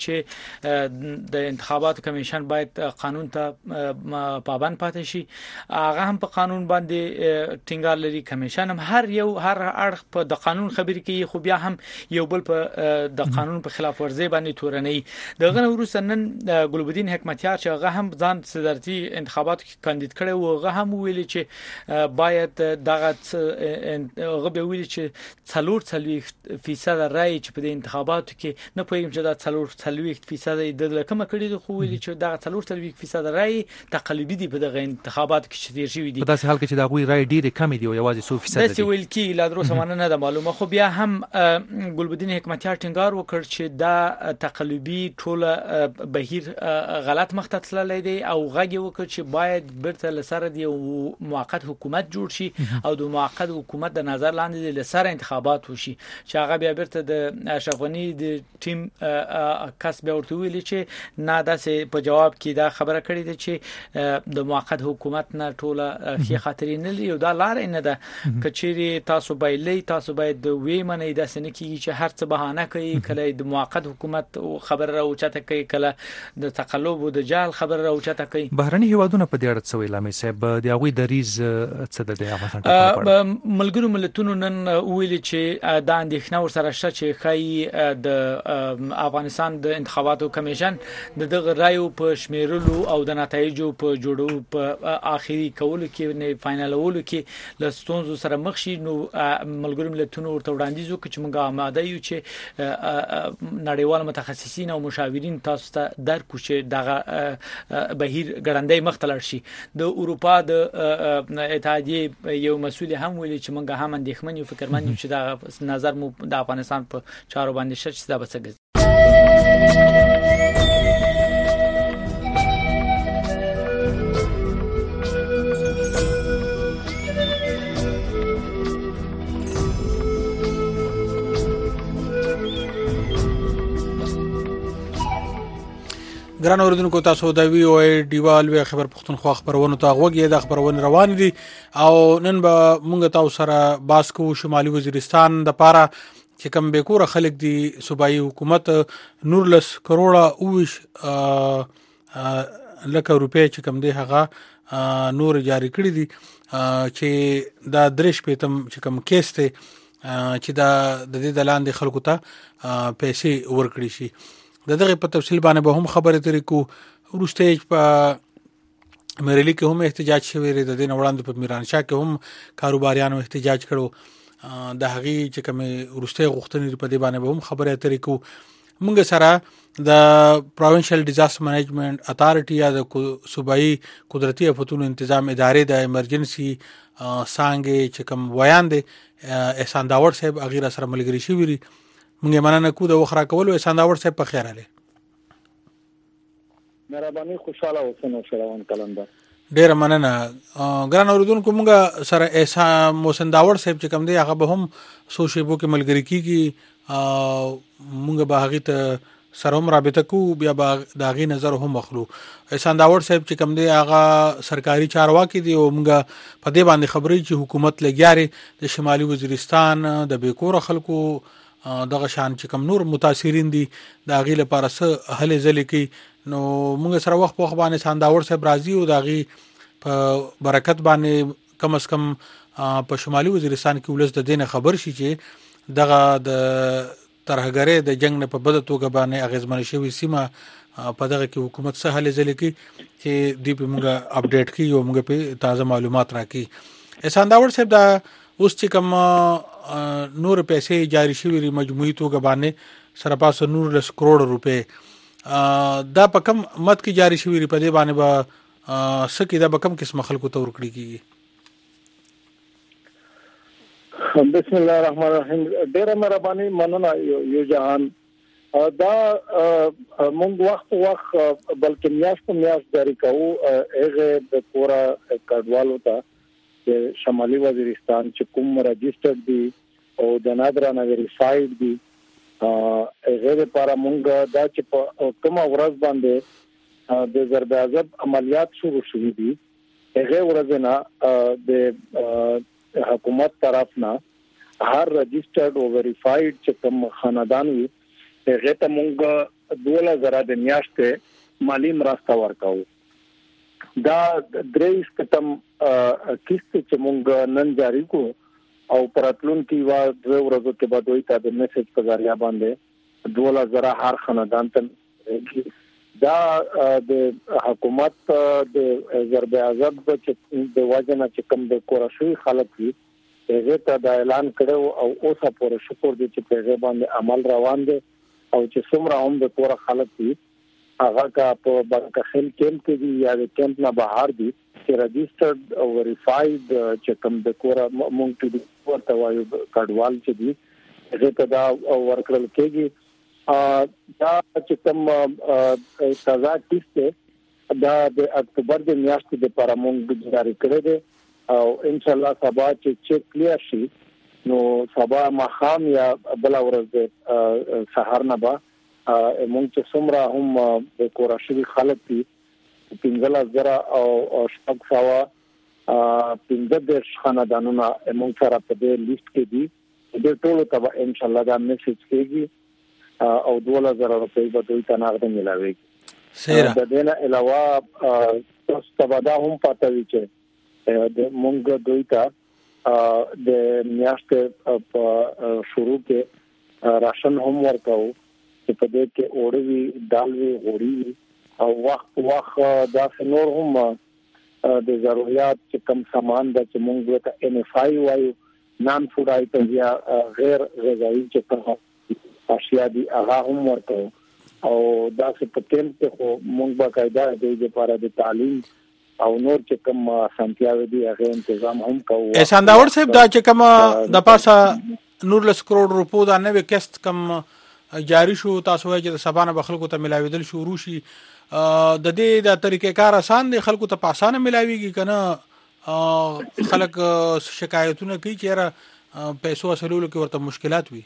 چې د انتخابات کمیشن باید قانون ته پابند پاتې شي هغه هم په قانون باندې ټینګار لري کمیشن هم هر یو هر اړخ په د قانون خبرې کوي خو بیا هم یو بل په د قانون په خلاف ورزي باندې تورنۍ دغه وروسته نن ګلبدین حکمتیار چې هغه هم ځان صدارتي انتخابات کې کاندید کړي او هغه هم ویلي چې باید دغه هغه به ویلي چې څلور څلوي فیصد رای چې په انتخاباتو کې نه پوهیم چې دا څلور څلوي فیصد د لکه کړي خو ویلي چې دا څلور څلوي فیصد رای تقلبي دي په دغه انتخاباتو کې چې شوی دي په داسې حال کې چې دا غوي رای ډیره کم دي او یوازې څو فیصد دي د ویل کې لا درو سمانه نه د معلومه خو بیا هم ګلبدین حکمتیار ټینګار وکړ چې دا تقلبي ټوله بهیر غلط مخته تللی دی او غږی وکړ چې باید برته لسره دی موقت حکومت جوړ شي او د موقت حکومت د نظر لاندې لسره انتخابات وشي چې هغه بیا برته د اشرف غنی د ټیم کس بیا ورته ویلي چې نه داسې په جواب کې دا خبره کړې ده چې د موقت حکومت نه ټوله ښې خاطرې نه لري او دا لار نه ده کچېرې تاسو باید تاسو باید وی منئ داسې نه کیږي چې هر څه بهانه کوي کله د موقت حکومت خبر راوچته کوي کله د تقلب او د جال خبر راوچته کوي. بهرني هیوادونه په دې اړه څه ویل امي صاحب د هغوی دریز څه ده د افغانستان ملګرو ملتونو نن ویلي چې دا اندېښنه ورسره شته چې ښایي د افغانستان د انتخاباتو کمیشن د دغه رایو په شمیرلو او د نتایجو په جوړو په آخري کولو کې نه فائنلولو کې له ستونزو سره مخ شي. نو ملګرو ملتونو ورته وړاندیز وکړي چې موږ آماده یو چې نړیوال متخصصین او مشاورین تاسو ته درکو چې دغه بهیر ګړندۍ مخ ته لاړ شي. د اروپا د اتحادیې یو مسؤل هم ویلي چې موږ هم اندېښمن یو فکرمن یو چې دا نظر مو د افغانستان په چارو باندې شته چې دا به څه ګران اوریدونکو تاسو د وی او ای ډیوال وی خبر پښتونخوا خبرونه ته غوږی د خبرونه روان دي او نن به مونږ تاسو سره باسکو شمالي وزیرستان د پاره چې کوم به کور خلک دي صوبایي حکومت نورلس کروڑه اوش لکه روپے چې کوم دی هغه نور جاری کړی دي چې دا درش پېتم چې کوم کیس ته چې دا د دې دلاندې خلکو ته پیسې ورکړي شي. د دغه په تفصیل باندې به هم خبره ترې کو ورسته په مریلی کې هم احتجاج شوی دی. د دې وړاندې په میرانشاه کې هم کاروباریانو احتجاج کړو. د هغه چې کوم ورسته غوښتنې په دې باندې به هم خبره ترې کو. موږ سره د پروینشل ډیزاستر منیجمنت اتھارټي یا د صوبایي قدرتي آفتونو تنظیم ادارې د ایمرجنسي څنګه چې کوم ویان دي احسان داور صاحب اغیر سره ملګری شوی دی. مونږه مننه کو د وخرا کولو احسان داور صاحب په خیر اله. مهرباني خوشاله اوسئ شروان کلندر. ډیر مننه. ګران اوریدونکو مونږه سره احسان محسن داور صاحب چې کوم دی هغه به هم سوشیبو کې ملګری کیږي مونږه به هغه ته سره هم رابطه کو بیا به داغي نظر هم مخلو. احسان داور صاحب چې کوم دی هغه سرکاري چارواکي دی او مونږه په دې باندې خبرې چې حکومت لګیاري د شمالي وزیرستان د بیکور خلکو دغه شان چې کوم نور متاثرین دي د غیل لپاره څه هلې ځلې کې نو موږ سره وخت په وخت باندې سانداور صاحب راضي او دغه په برکت باندې کم از کم په شمالي وزیرستان کې ولس د دینه خبر شي چې دغه د ترهګرې د جنگ نه په بده توګه باندې اغیزمن شوی سیمه په دغه کې حکومت څه هلې ځلې کې چې دی په موږ اپډیټ کړي او موږ په تازه معلومات راکړي. سانداور صاحب دا اوس چې کوم نور پیسې جاری شوی ری مجموعي توګه باندې سره پاسه نور لس کروڑ روپے دا په کم مت کې جاری شوی ری په دې باندې با سکی دا په کم قسم خلکو ته ورکړي کیږي. بسم الله الرحمن الرحیم. ډیر مهرباني مننه یو جهان دا مونږ وخت وخت بلکې میاش په میاش جاری کوو هغه د پورا کډوالو ته د شمالي وزیرستان چې کوم رجسټرډ دي او د نادرانه ویریفاید دي هغه لپاره مونږ دا چې په کوم ورځ باندې د ضرب عضب عملیات شروع شوي دي هغه ورځ نه د حکومت طرف نه هر رجسټرډ او ویریفاید چې کوم خاندان وي هغه ته مونږ دوه زره د میاشتې مالی مرسته ورکوو. دا درېش کتم کیسه چې مونږ نن جاری کو او پراتلون کی وا د ورځو کې بعد وي تا د میسج په ذریعہ باندې دوه زره هر خاندان ته دا د حکومت د ضرب عضب چې د واجنه چې کوم د کورشوي خلک وي هغه ته د اعلان کړو او اوسه پورې شکر دي چې په هغه باندې عمل روان دي او چې څومره هم د کور خلک وي هغه کا په برکخل کیمپ کې دي یا د کیمپ نه بهر دي چې رجسټرډ او ویریفاید چې کوم د کور مونږ ته د ورته وایو کډوال چې دي هغه ته دا ورکړل کېږي دا چې کوم سزا کیسه دا د اکتوبر د میاشتې د لپاره مونږ جاری کړی دی او ان شاء الله سبا چې چیک کلیر شي نو سبا مخام یا بل ورځ سحر نه با مونږ چې څومره هم د کوراشي خلک دي پنځه زره او شپږ سوه پنځه دېرش خاندانونه مونږ سره په دې لیست کې دي. د ټولو ته ان شاء الله دا میسج کېږي او دوه زره روپۍ به دوی ته نغده ملاوي. د دې نه علاوه تاسو ته دا هم پاتې وي چې د مونږ دوی ته د میاشتې په شروع کې راشن هم ورکاو چې په دې کې اوړوي دالوي غوړي او وخت وخت دا نور هم د ضرورت چې کم سامان د چې مونږ ته ان اف آی وایو نان فود آیټم یا غیر غذایی چې کوم اشیاء دي هغه هم ورکاو او دا څه په ټیم کې خو مونږ باقاعده د لپاره د تعلیم او نور چې کوم سنتیاوي دي هغه تنظیم هم کوو. احسان داور صاحب دا چې کوم د پاسه نور لس کروڑ روپو دا نوې کست کم جاری شو تاسو وایي چې د سبانه بخلکو ته ملاویدل شروع شي د دې د طریقې کار آسان دي خلکو ته پاسانه ملاويږي کنه خلک شکایتونه کوي چې را پیسو اصلولو کې ورته مشکلات وي.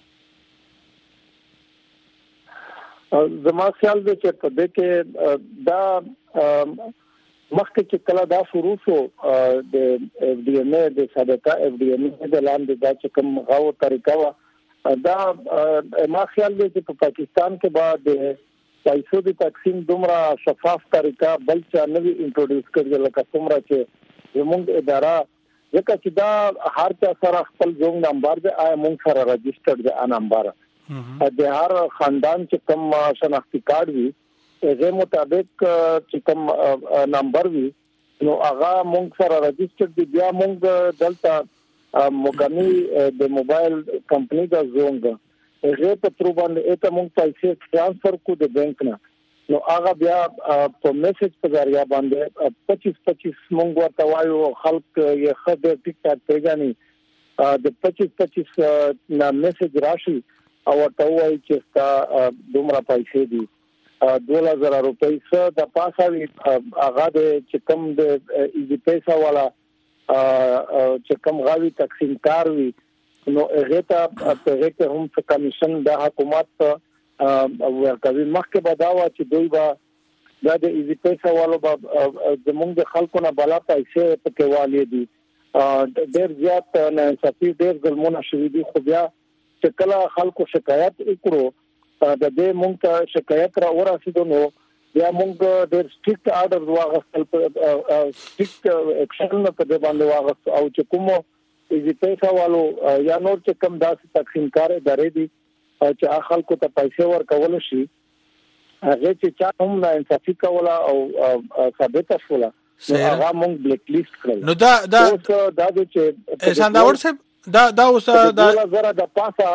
زما خیال دی چې په دې کې دا مخکې چې کله دا شروع شو د اف ډي ام ای د صدقه اف ډي ام ای د لاندې دا چې کوم غو طریقه وا دا ما خیال دی چې په پاکستان کې بعد پیسو د تقسیم دومره شفاف طریقه بل څه نوی انټروډیوس کړل لکه څومره چې زموږ اداره ځکه چې دا هر چا سره خپل ځوم نمبر دی آی مونږ سره رجسټرډ دی ا نمبر د هر خاندان چې کوم شناختی کارت وي هغه مطابق چې کوم نمبر وي نو هغه مونږ سره رجسټرډ دی بیا مونږ دلته مقامی د موبایل کمپنی دا زونګ هغه په تر باندې اته مونږ پیسې ټرانسفر کو د بانک نه نو هغه بیا په میسج په ذریعہ باندې پچیس پچیس مونږ ورته وایو خلک یې خبر ټیک ټاک پیژني د پچیس پچیس نا میسج راشي او ورته وایي چې تا دومره پیسې دي دوه زره روپۍ څخه د پاساوي هغه د چې کم د ایزی پیسا والا چې کم غاوي تقسیم کار وي نو هغه ته په هغه کې هم څه کمیشن د حکومت ورکوي. مخکې به دا و چې دوی به د ایزی پیسا والو به زمونږ د خلکو نه بلا پیسې پکې والي دي ډېر زیات ناانصافي ډېر ظلمونه شوي دي خو بیا چې کله خلکو شکایت وکړو د دې مونږ ته شکایت را ورسېدو نو بیا مونږ ډېر سټریکټ آرډر واغستل سټریکټ اکشن په دې باندې واغست او چې کومو ایزی پیسا والو یا نور چې کم داسې تقسیم کار ادارې دي چې خلکو ته پیسې ورکول شي هغه چې چا هم ناانصافي کوله او ثابت شوله نو هغه مونږ بلیک لیست کړل. نو دا دا دا چې احسان داور صاحب دا دا اوس دا زره د پاسه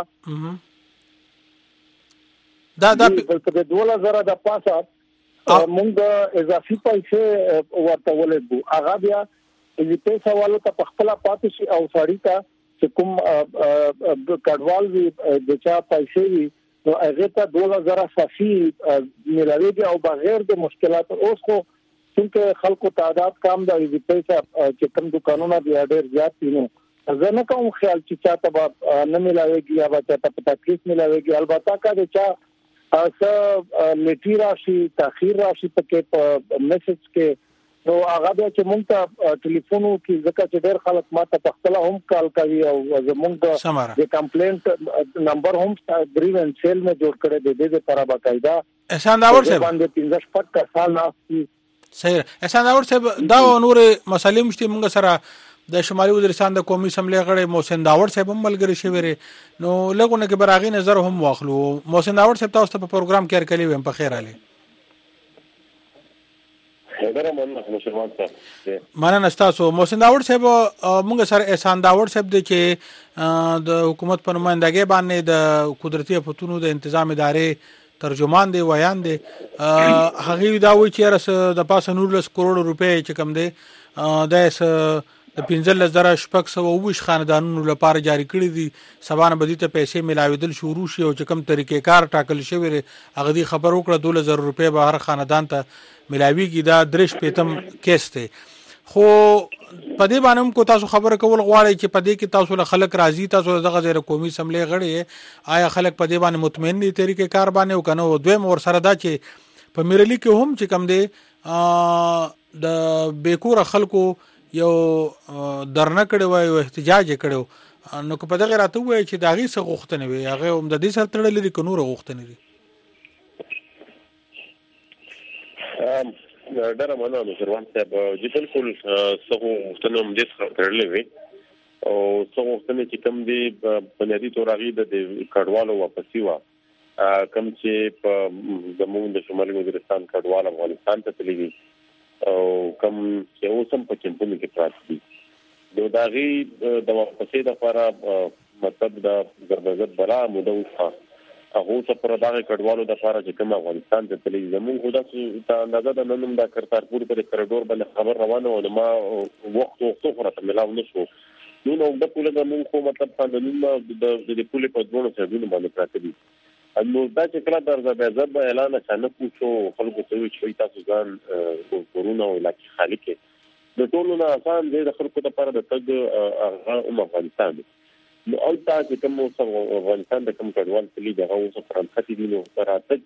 دا دا په دوه زره د پاسه مونږ اضافي پیسې ورته ولګو هغه بیا ایزی پیسا والو ته په خپل پاتې شي او ساړی ته چې کوم کډوال وي د چا پیسې وي نو هغه ته دوه زره صافي ملاويږي او بغیر د مشکلات اوس خو څنګه خلکو تعداد کم د ایزی پیسا چې کوم دکانونه دی ډېر زیات دي نو زه نه کوم خیال چې چاته به نه ملاويږي یا به چاته په تکلیف ملاويږي البته کا د چا څه لټی راشي تاخير راشي پکې په میسج کې نو هغه بیا چې مونږ ته ټلیفون وکړي ځکه چې ډېر خلک ماته په خپل هم کال کوي او زمونږ د کمپلینټ نمبر هم ګریون سیل میں جوړ کړی دی د دې لپاره باقاعده احسان داور صاحب باندې پنځه شپږ کسان ناشتي صحیح احسان داور صاحب دا نور مسالې مشته مونږ سره د شمالي وزیرستان د قومي اسمبلی غړي محسن داور صاحب هم ملګری شوی نو لګونه کې براغي نظر هم واخلو. محسن داور صاحب تاسو په پروګرام کې هر کلی ویم په خیر علي مننه تاسو. محسن داور صاحب موږ سره احسان داور صاحب د چې د حکومت په نمائندګۍ باندې د قدرتي افتونو د تنظیم ادارې ترجمان دی ویان دی هغه دا وی چې رس د پاسه نور لس کروڑ روپے چې کم دی د د پنځل زره شپږ سوه اوویشت خاندانونو لپاره جاری کړي دي سبانه بدی ته پیسې ملاویدل شروع شي او چې کوم طریقې کار ټاکل شوی هغه دی خبر وکړه دوه زره روپے به هر خاندان ته ملاویږي دا درش پیتم کیس دی خو په دې باندې هم کو تاسو خبره کول غواړئ چې په دې کې تاسو له خلک راضي تاسو دغه ځای قومي اسمبلی غړي آیا خلک په دې باندې مطمئن دي طریقې کار باندې او کنه دویم ور سره دا چې په میرلی کې هم چې کم دی د بیکور خلکو یو درنه کړي وای او احتجاج کړي نو په دغه راته وای چې داغي څه غوښتنه وي هغه هم د دې سره تړلې دي کنور غوښتنه دي ډېر مننه شروان صاحب چې بالکل څه غوښتنه هم دې سره تړلې وي او څه غوښتنه چې کوم دي بنیادی تور هغه د کډوالو واپسی وا کوم چې په زموږ د شمالي وزیرستان کډوال افغانستان ته تللی او کوم چې اوسم په کمپونی کې پراته دي نو دا غي د واپسې د لپاره مطلب د ضرورت بلا موده وخا هغه څه پر دغه کډوالو د لپاره چې کوم افغانستان ته تللی زموږ خدا ته اندازه د ننوم د کرتارپور پر کریډور باندې خبر روانه و ما وخت وخت خبره ملاو نشو نو نو د پوله د موږ خو مطلب قانوني د د پوله په دوه څه باندې پراته دي نو دا چې کله درځه به زب اعلان اچانک وشو خلکو ته وی تاسو ځان کورونا او علاج خالي کې د ټولو نه آسان دی د خلکو لپاره د تګ هغه افغانستان نو او تاسو کوم افغانستان د کوم کډوال تللی دغه اوس فرانسه دي نو تراتګ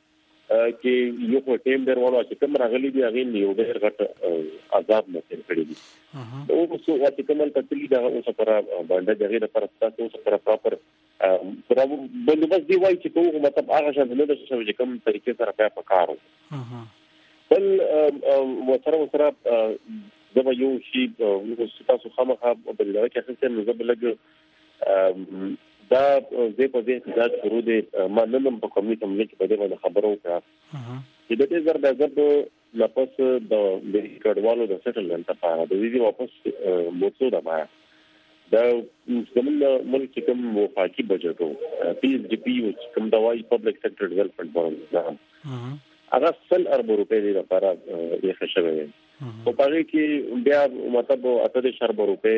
کې یو په ټیم درولو چې کوم راغلي دي هغه یو ډېر غټ عذاب نه کړی دي او څو چې کوم تللی دغه اوس پر باندې دغه لپاره تاسو اوس پر پراپر پر بندوبست دی وای چې کوم مطلب هغه شاته نه د چې کوم طریقې سره په پکارو بل وتر وتر دا یو شی تاسو خامخا په دغه کې څه نه زبلګ دا زه په دې احتجاج شروع دي ما نن په کمیټه ملي کې په دې باندې خبرو وکړه چې د دې زر د زر لپس د کډوالو د سټلمنت لپاره د دې واپس موڅو دا ما دا زموږ ملک کوم وفاقي بجټ او پی ایس ډي پی چې کوم د وايي پبلک سېکټر ډیولپمنٹ پروګرام هغه سل ارب روپے لپاره یې خښوي او په هغه کې بیا مطلب اته ارب روپے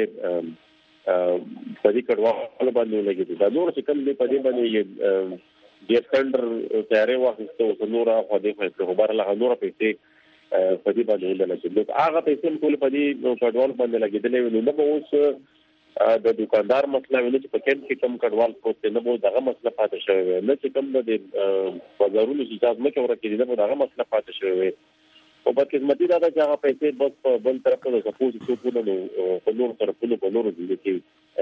په دې کډوالو باندې لګیږي دا نور چې کوم دې په دې باندې یې ټندر تیارې واخیستو او نور خو دې په خبر لا نور پیسې په دې باندې لګیږي هغه پیسې ټول په دې کډوالو باندې لګیدلې نو نو اوس د دکاندار مسله ویل چې په کم کې کم کډوال پروت نه بو دغه مسله پاتې شوی نه چې کم د بازارونو چې تاسو مکه ورکې نه دغه مسله پاتې شوی او په خدمتي دا چې هغه پیسې بس په بل طرف ته سپوږ څو په نو په نور طرفونو په نور دي کې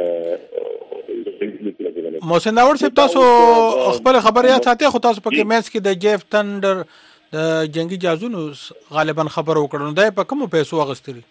محسن داور صاحب تاسو خپل خبریا ساتي خو تاسو په کې مېس کې د جیف تندر د جنگي جازونو غالبا خبر وکړو دا په کوم پیسو اغستري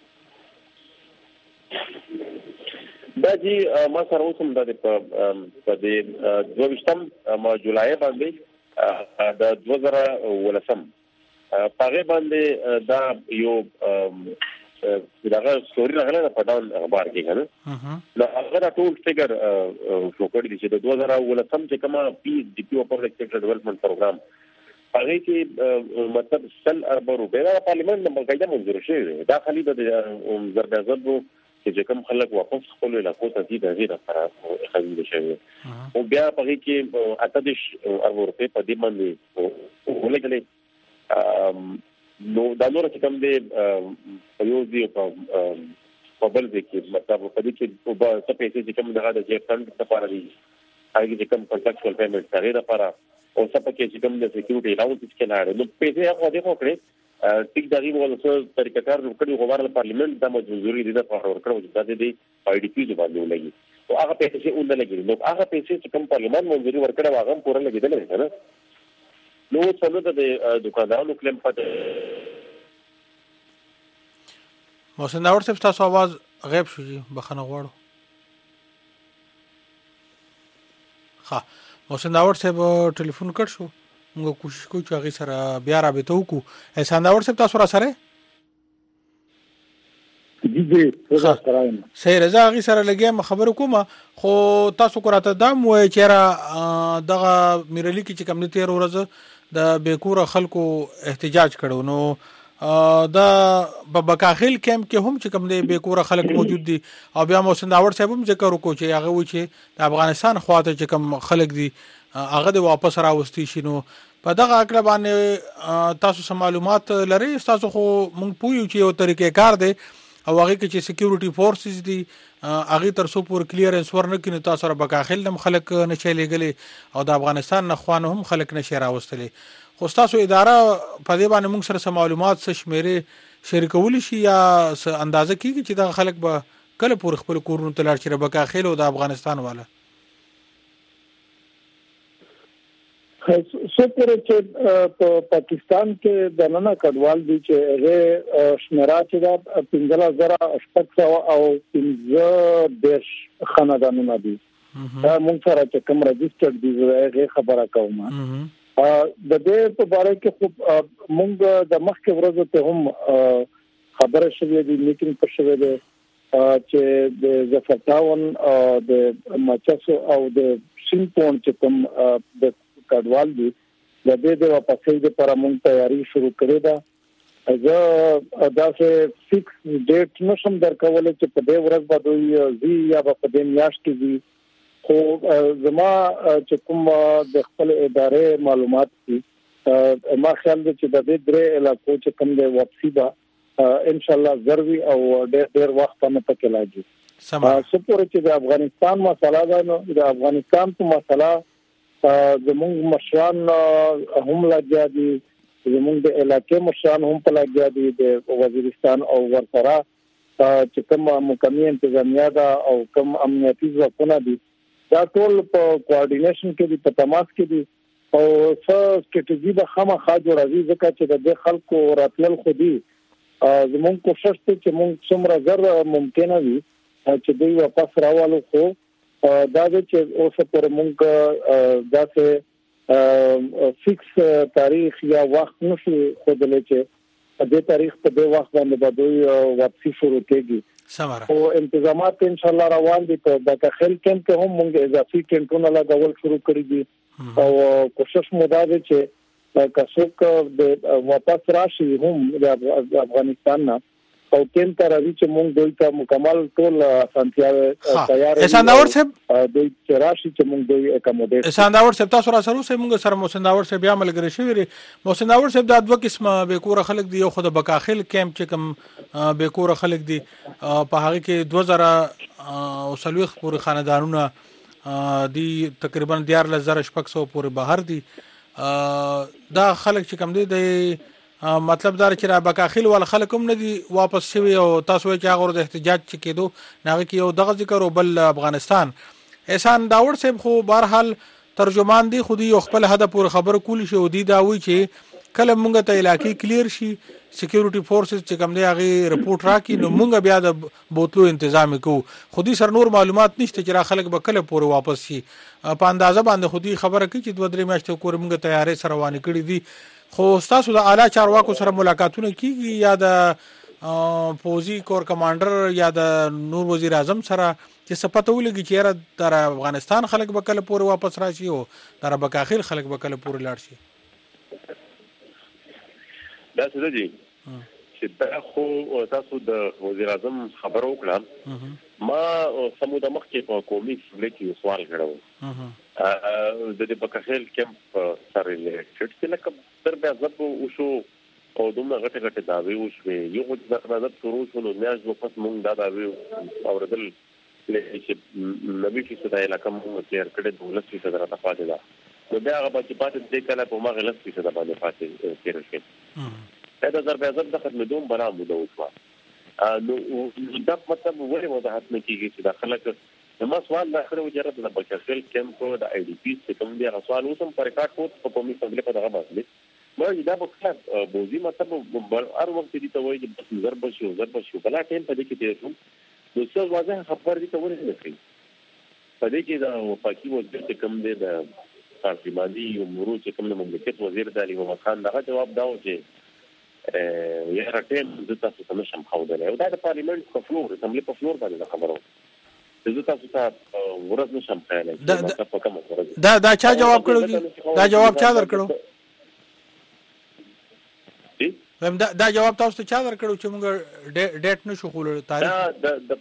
دا جی ما سره اوسم د په د دوه ما جولای باندې د دوه زره ولسم پاره باندې دا یو دغه ستوري راغله په ډاون اخبار کې کنه نو هغه ټول فګر شو کړی چې د دوه زره ولسم چې کومه پی ډي پی او پبلک سېکټر ډیولپمنٹ پروګرام هغه کې مطلب سل ارب روپے د پارلیمنت د مقایده منظور شوی دا خالي د زربازو چې کوم خلک واپس خپل علاقو ته دي د غیر سره خدمت شوی او بیا په کې اته ارب روپے په دې باندې ولګلې نو دا نور چې کوم دی یو دی په بل ځای کې مطلب په دې کې په څه پیسې چې کوم دغه د جیب فند لپاره دي هغه چې کوم کنټراکچوال پیمنټ هغه لپاره او څه پکې چې کوم د سکیورټي الاونس کې نه نو پیسې هغه دې وکړي ټیک دا غوښتل څه طریقه کار وکړي غوړل پارلیمنت د منځوري دي د فار ورکړو چې د دې آی ډی پی باندې ولګي او هغه پیسې اون لګي نو هغه پیسې چې کوم پارلیمنت منځوري ورکړو هغه پوره لګیدل نه نو څنګه د دکاندارانو کلیم پاتې محسن داور صاحب تاسو आवाज غیب شو جی بخنه غواړو ها محسن داور صاحب ټلیفون کړ شو موږ کوشش کوو چې هغه سره بیا رابطه وکړو احسان داور صاحب تاسو را سره جی جی راځم صحیح رضا هغه سره لګیم خبرو کوم خو تاسو کو راته دا مو چې را دغه میرلی کې چې کوم تیر ورځ د بیکوره خلکو احتجاج کړو نو دا په بکاخیل کیمپ کې هم چې کوم دی بیکوره خلک موجود دي او بیا محسن داور صاحب هم ذکر وکړو چې هغه و چې د افغانستان خواته چې کوم خلک دي هغه د واپس راوستي شنو په دغه اکل باندې تاسو سم معلومات لري تاسو خو مونږ پویو چې یو طریقې کار دی او هغه کې چې سکیورټي فورسز دي هغه تر څو پور کلیرنس ورنکې نو تاسو سره بکاخل هم خلک نشي لګلې او د افغانستان نه خوانه هم خلک نشي راوستلې خو تاسو اداره په دې باندې موږ سره معلومات څه شمیره شریکول شي یا اندازه کیږي چې دا خلک به کله پور خپل کورونو ته لاړ شي بکاخل او د افغانستان والا څو پورې چې په پاکستان کې د نن کډوال دي چې هغه شمیره چې دا پنځه زره شپږ سوه او پنځه دېرش خاندانونه دي دا موږ سره چې کوم رجسټرډ دي هغه خبره کوم د دې په اړه کې خو موږ د مخکې ورځ ته هم خبره شوې دي میټینګ پر شوې ده چې د زفتاون د ماچاسو او د سینپون چې کوم د کډوال دي د دې د واپسې لپاره موږ تیاری شروع کړې ده زه دا چې فکس ډیټ نشم درکولای چې په دې ورځ باندې زی یا په دې میاشت کې دي خو زما چې کوم د خپل ادارې معلومات دي ما خیال دی چې د دې درې علاقو چې کوم د واپسی به ان شاء الله ضروري او ډېر ډېر وخت نه پکې لاګي سپورې چې د افغانستان مسله ده نو د افغانستان په مسله زموږ مشران هم لګیا دي زموږ د علاقې مشران هم په لګیا دي د وزیرستان او ورسره چې کوم مقامی انتظامیه ده او کوم امنیتي ځواکونه دي دا ټول په کوارډینیشن کې دي په تماس کې دي او څه سټریټیجي به خامخا جوړوي ځکه چې د خلکو راتلل خو دي زموږ کوشش ته چې موږ څومره زر ممکنه وي چې دوی واپس راوالو خو دا چې اوس پر موږ داسې فکس تاریخ یا وخت نشو خودلې چې د تاریخ په دې وخت باندې به دوی واپسی شروع کېږي سماره او انتظامات ان شاء الله روان دي په داخل کېمپ کې هم موږ اضافي کېمپونه لګول شروع کړی دي او کوشش مو دا دی چې کڅوک د واپس راشي هم د افغانستان نه او کېمپ ته راځي چې موږ دوی ته مکمل ټول اسانتیاوې تیار یو اسانداور صاحب دوی چې راشي چې موږ دوی اکاموډیټ اسانداور صاحب تاسو را سره سره موږ سره موسنداور صاحب بیا ملګری شوی ری موسنداور صاحب د دوه قسمه به کور خلک دی یو خو د بکاخل کېمپ چې کوم به کور خلک دی په هغه کې دوه زره او سلوخ پورې خاندانونه دی تقریبا دیار لزر شپږ سوه پورې بهر دی دا خلک چې کوم دی د مطلب دار چې را بکاخیل ول خلک هم نه دي واپس شوی او تاسو چې هغه د احتجاج چې کېدو ناغه کې یو دغه ذکر او بل افغانستان احسان داور صاحب خو بهرحال ترجمان دی خودي یو خپل هدف پور خبر کول شي او دی دا وی چې کله مونږ ته علاقې کلیر شي سکیورټي فورسز چې کوم دی هغه رپورت راکې نو مونږ بیا د بوتلو تنظیم کوو خودي سر نور معلومات نشته چې را خلک به کله پور واپس شي په اندازه باندې خودي خبره کوي چې دوه درې میاشتې کور مونږ تیارې سره وانه کړې دي خو تاسو د اعلی چارواکو سره ملاقاتونه کیږي یا د فوجي کور کمانډر یا د نور وزیر اعظم سره چې سپته ولګي چې در افغانستان خلک به کله پور واپس راشي او در بکاخیل خلک به کله پور لاړ شي دا څه دي چې دا خو تاسو د وزیر اعظم خبرو وکړه ما سموده مخکې په قومي اسمبلی کې سوال کړو د دې بکاخیل کیمپ سره لیکټ چې لکه تر بیا ځب وشو او دومره غټه غټه داوی وشوې یو د راځب شروع شو نو میاش وپس مونږ دا داوی اوردل چې نبی چې ستای لکه مونږ تیر کړه دولت چې صدر ته پاتې ده نو بیا هغه چې پاتې دې کله په ما غلط چې صدر باندې پاتې تیر شي دا د بیا ځب د ختمېدو بنا موده وشو نو دا مطلب وایي وضاحت نه کیږي چې داخله ما سوال داخله وجرد د بکاخیل کیمپ د آی ډی پی چې کوم دی هغه سوال اوسم پر ریکارډ کوت په قومي اسمبلی په دغه باندې مې دا په خپل بوزي مطلب هر وخت دي ته وایي چې بس ضرب شو ضرب شو بلا ټیم په دې کې تیر شو نو څه واضح خبر دي ته ورته کوي په دې کې دا وفاقي وزیر چې کوم دی د پارلماني امور چې کوم د مملکت وزیر د علي محمد خان دغه جواب دا و چې یاره ټیم د تاسو ته نشم خودلای او دا د پارلیمنت په فلور اسمبلی په فلور باندې خبرو زه تاسو ته ورځ نشم خیالای دا دا چا جواب کړو دا جواب چا درکړو دا دا جواب تاسو ته چا درکړو چې موږ ډیټ نشو خولل تاریخ دا د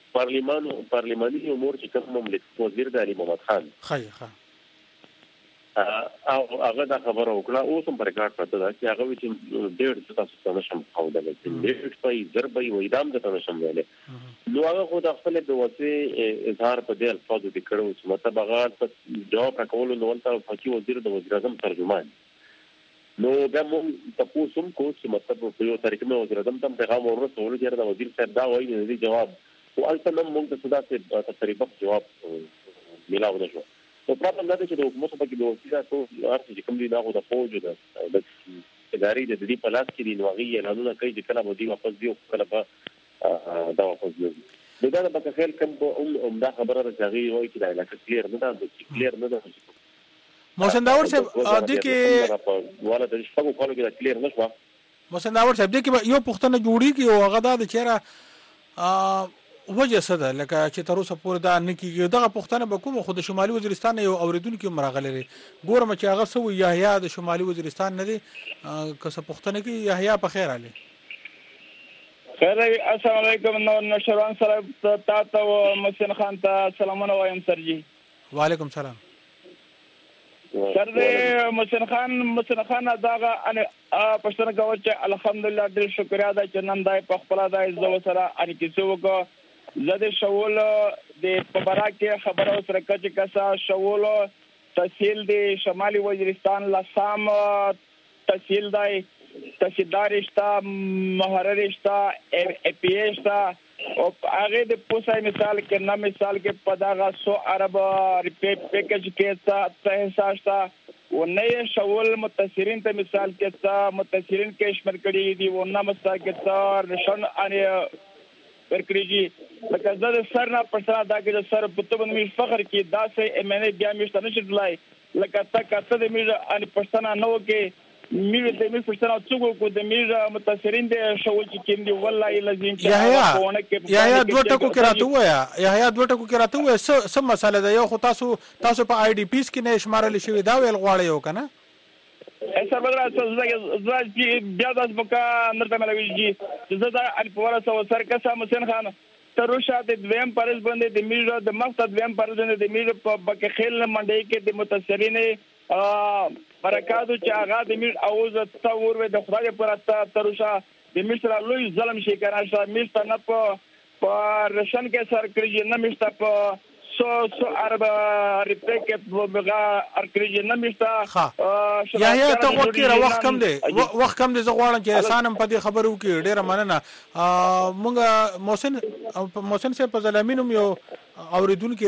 پارلیمان پارلیماني امور چې کوم مملکت وزیر د علي محمد خان خی ښه او هغه دا خبره وکړه اوس هم پر ریکارډ پته ده چې هغه چې ډېر څه تاسو ته نشم قاوده چې ډېر په ضربې و اعدام ته نشم ویلې نو هغه خو د خپل د وځي اظهار په دې الفاظو کې کړو چې مطلب هغه جواب راکول نو ولته فقيه وزیر د وزیر اعظم ترجمان نو بیا موږ تاسو هم کو چې مطلب په یو طریقې مې وزیر اعظم ته پیغام ورسول چې د وزیر صاحب دا وایي نه جواب او البته نن موږ ته صدا ته تقریبا جواب ملاو نه شو نو پرابلم دا چې د حکومت په کې د وسیله ټول ارتي چې کوم دي دا د فوج د ادارې د دې په لاس کې دی نو هغه اعلانونه کوي چې کله به دی واپس دی او کله به دا واپس دی دا د بکه خیر کوم هم دا خبره راځي وایي چې دا علاقه کلیر نه ده کلیر نه ده محسن داور صاحب د کې ولا د شپږو کالو کې کلیر نشو محسن داور صاحب د کې یو پښتنه جوړی کی او هغه دا چیرې وجه څه ده لکه چې تر اوسه پورې دا نه کیږي دغه پښتنه به کوم خو د شمالي وزیرستان یو اوریدونکو مرغله لري ګورم چې هغه سو یحیی د شمالي وزیرستان نه دي که څه پښتنه کې یحیی په خیر علي خیر السلام علیکم نو نشروان سره تاسو محسن خان ته سلامونه وایم سر جی وعلیکم سلام سر دې محسن خان محسن خان داغه ان پښتنه کوي چې الحمدلله ډېر شکریا ده چې نن دای په خپل دای زو سره ان کیسو وکړه زده شول د پبرا کې خبره سره کچ کسا شول تحصیل د شمالي وزیرستان لسام تحصیل دای تحصیلدار شتا مهره رشتا ای پی شتا او هغه د پوسای مثال کې نه مثال کې پداغه سو عرب پیکج کې څه احساستا و نه شول متاثرین ته مثال کې څه متاثرین کې شمیر کړي دي و نه مثال کې څه نشن ان ورکړي لکه زه سر نه پښتنه دا کې سر په تو باندې فخر کې دا سه ام ان ای بیا مشته نشي دلای لکه تا کته د میره ان پښتنه نو کې میره د میره پښتنه څوک کو د میره متاثرین دي شول چې کیندي والله لازم چې یحیی یحیی دوه ټکو کې راته وایا یحیی دوه ټکو کې راته وایا څه څه مسله ده یو خو تاسو تاسو په آی ډی پیس کې نه شمارل شوی دا ویل غواړی یو کنه ایسا بدر اساس زاج بیا د بکا نرته ملوي جی زه دا الفورا سو سر کسا محسن خان تروشا د دویم پرز باندې د میرا د مقصد دویم پرز باندې د میرا په بکه خیل منډي کې د متاثرین برکاتو چې هغه د میر اوز تصور و د خدای پر تروشا د مصر لوی ظلم شي کنه چې مصر نه په رشن کې سر کړی نه مصر په سو سو عرب ریپیکټ وبغا ارکریج نه مشتا یا یا ته وکړه وخت کم دی وخت کم دی زه غواړم چې اسانم په دې خبرو کې ډیره مننه مونږ محسن محسن صاحب په زلمینوم یو اوریدونکو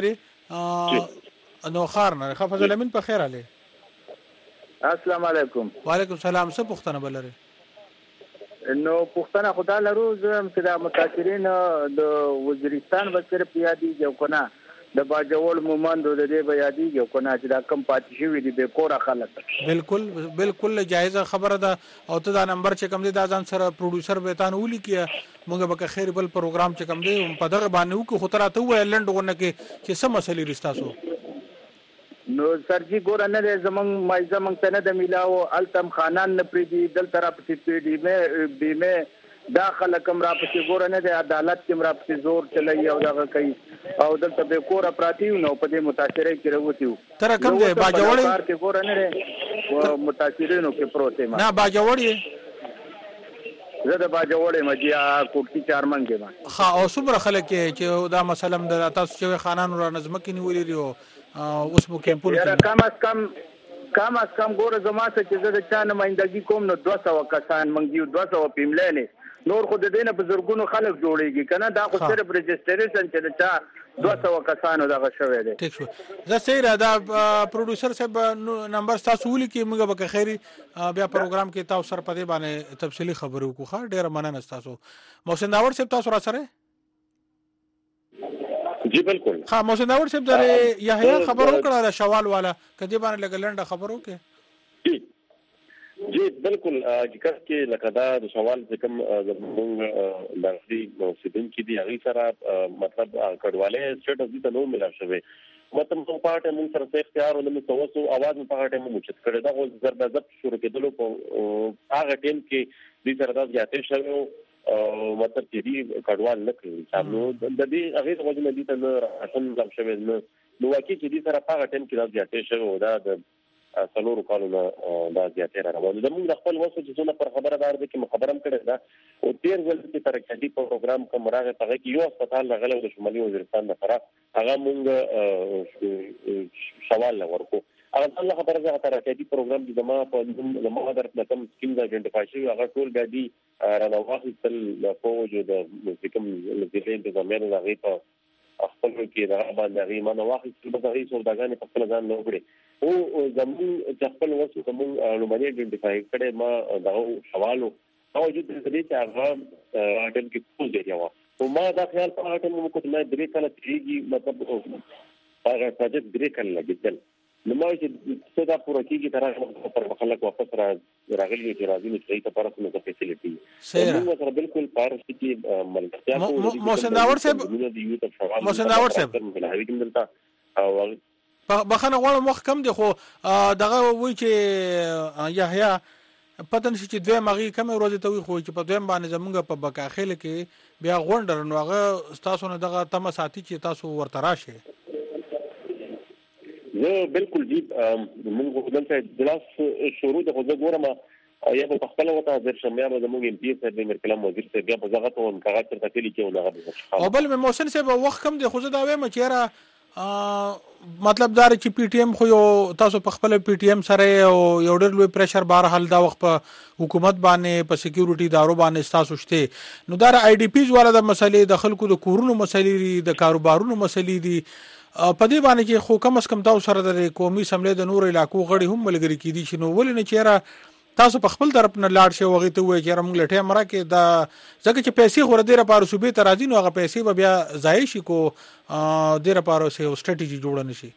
لري نو خار نه خفض زلمین په خیر علي السلام علیکم وعلیکم السلام څه پوښتنه بلره نو پښتنه خدا لرو زم چې د متاثرین د وزیرستان وزیر پیادي جو کنه د باجوړ مومند د دې بیادي جو کنه چې دا کم پاتې شوی دی به کور خلک بالکل بالکل جایزه خبره ده او ته دا نمبر چې کم دی دا ځان سره پروډوسر به تان ولي کیه موږ به خیر بل پروګرام چې کم دی په دغه باندې وکړو خو تراته وې لند ونه کې چې سم مسلې رستاسو نو سرجی ګور نه زمنګ مای زمنګ ته نه د میلاو التم خانان نه پریدي دل طرف چې پی ډی مې بیمه داخله کم را پسې ګور نه د عدالت کم را پسې زور چلای او دغه کوي او دلته به کور پراتیو نو په دې متاثرې کې راوتیو تر کوم دی باجوړی کار کې ګور نه و متاثرینو کې پروته ما نه باجوړی زه د باجوړی مجیا کوټی چارمنګ ما ها او څومره خلک چې دا مثلا د تاسو چې خانانو را نظم کې نیولې دي او اوس مو کیمپونه یاره کم از کم کم از کم ګور زما څه چې زه د چا نمائندګي کوم نو دوه سوه کسان منګیو دوه سوه پیملې نور خو د دینه بزرګونو خلک جوړیږي کنه دا خو صرف رجستریشن چې دا دوه سوه کسانو دغه شوی دی ٹھیک شو زه سیره دا پروډوسر صاحب نمبر تاسو ولي کې موږ به خیری بیا پروګرام کې تاسو سره پدې باندې تفصیلی خبرو کوه ډیر مننه تاسو محسن داور صاحب تاسو را سره جی بالکل ها محسن داور صاحب در یحیی خبر وکړه شوال والا کدی باندې لګلنده خبرو کې جی بالکل ذکر کې لکه دا د سوال چې کوم زموږ دغه موسیدون کې دی هغه سره مطلب کډواله سټیټ اف د نو ملا شوی مطلب په پارټه موږ سره څه اختیار ولنه توسو आवाज په پارټه موږ چت کړی دا غو ضرب ضبط شروع کېدلو په هغه ټیم کې د سره د ځاتې شوی مطلب چې دی کډوال نه کړی نو د دې هغه د وجه نه دي ته راټن لم شوی نو نو واکې چې دې سره په هغه ټیم کې د ځاتې شوی دا د څلورو کالو نه دا زیاتې را روانه ده. موږ د خپل وسو چې څونه پر خبره دار دي چې خبرم کړی ده او تیر ځل چې ترقیاتي پروګرام کوم راغی په هغه کې یو هسپتال راغلی د شمالي وزیرستان لپاره هغه موږ سوال ورکو. هغه څنګه خبره ده ترقیاتي پروګرام چې زما په زما در کوم سکیم د ایډنټیفای شوی هغه ټول ګاډي را واخیستل د فوج د کوم ځای انتظامیانو د هغې په خپل کې دا باندې غي مانه واخیستل به هغه سوداګانې په خپل ځان نه وکړي او زمون چې خپل وسو کوم لومړی ایډنټیفای کړي ما دا سوالو او چې د دې چې هغه اټل کې څه دی یو او ما دا خیال په هغه ټیم کې نه درې کله تیږي مطلب هغه پروجیکټ درې کله لګیدل نو ما چې څه دا پوره کېږي تر هغه پر خلک واپس را راغلي چې راځي نو چې ته پرسته نو فیسیلیټي موږ سره بالکل پارس کې ملګرتیا کوو. محسن داور صاحب محسن داور صاحب بخنه غواړم وخت کم دی خو دغه وایي چې یحیی پته نشي چې دوی مغي کم ورځ ته وي خو چې په دویم باندې زمونږ په بکاخیل کې بیا غونډر نو هغه تاسو نه دغه تم ساتي چې تاسو ورته راشه. زه بالکل جی موږ دلته دلاس شروع د خوځ ګورم یا په خپل وته حاضر شم یا زموږ ایم پی سره د کلام وزیر سره بیا په ځای ته ان کاغذ تر تکلی کې ونه او بل مې محسن صاحب وخت کم دی خو زه دا وایم چې را مطلب دا چې پی ټی ایم خو یو تاسو په خپل پی ټی ایم سره او یو ډېر لوی پریشر بار حل دا وخت په حکومت باندې په سکیورټي دارو باندې تاسو شته نو دا آی ډی پیز والا د مسلې د خلکو د کورونو مسلې د کاروبارونو مسلې دي په دې باندې چې خو کم اس کم تاسو سره د قومي سملې د نور علاقو غړي هم ملګری کیدي چې نو ولې نه چیرې تاسو په خپل طرف نه لاړ شئ وغه ته وایي چې موږ لټه مره کې دا ځکه چې پیسې خور ډیره پاره صوبې ته راځي نو هغه پیسې به بیا ضایع شي کو ډیره پاره سه سټریټیجی جوړ نه شي.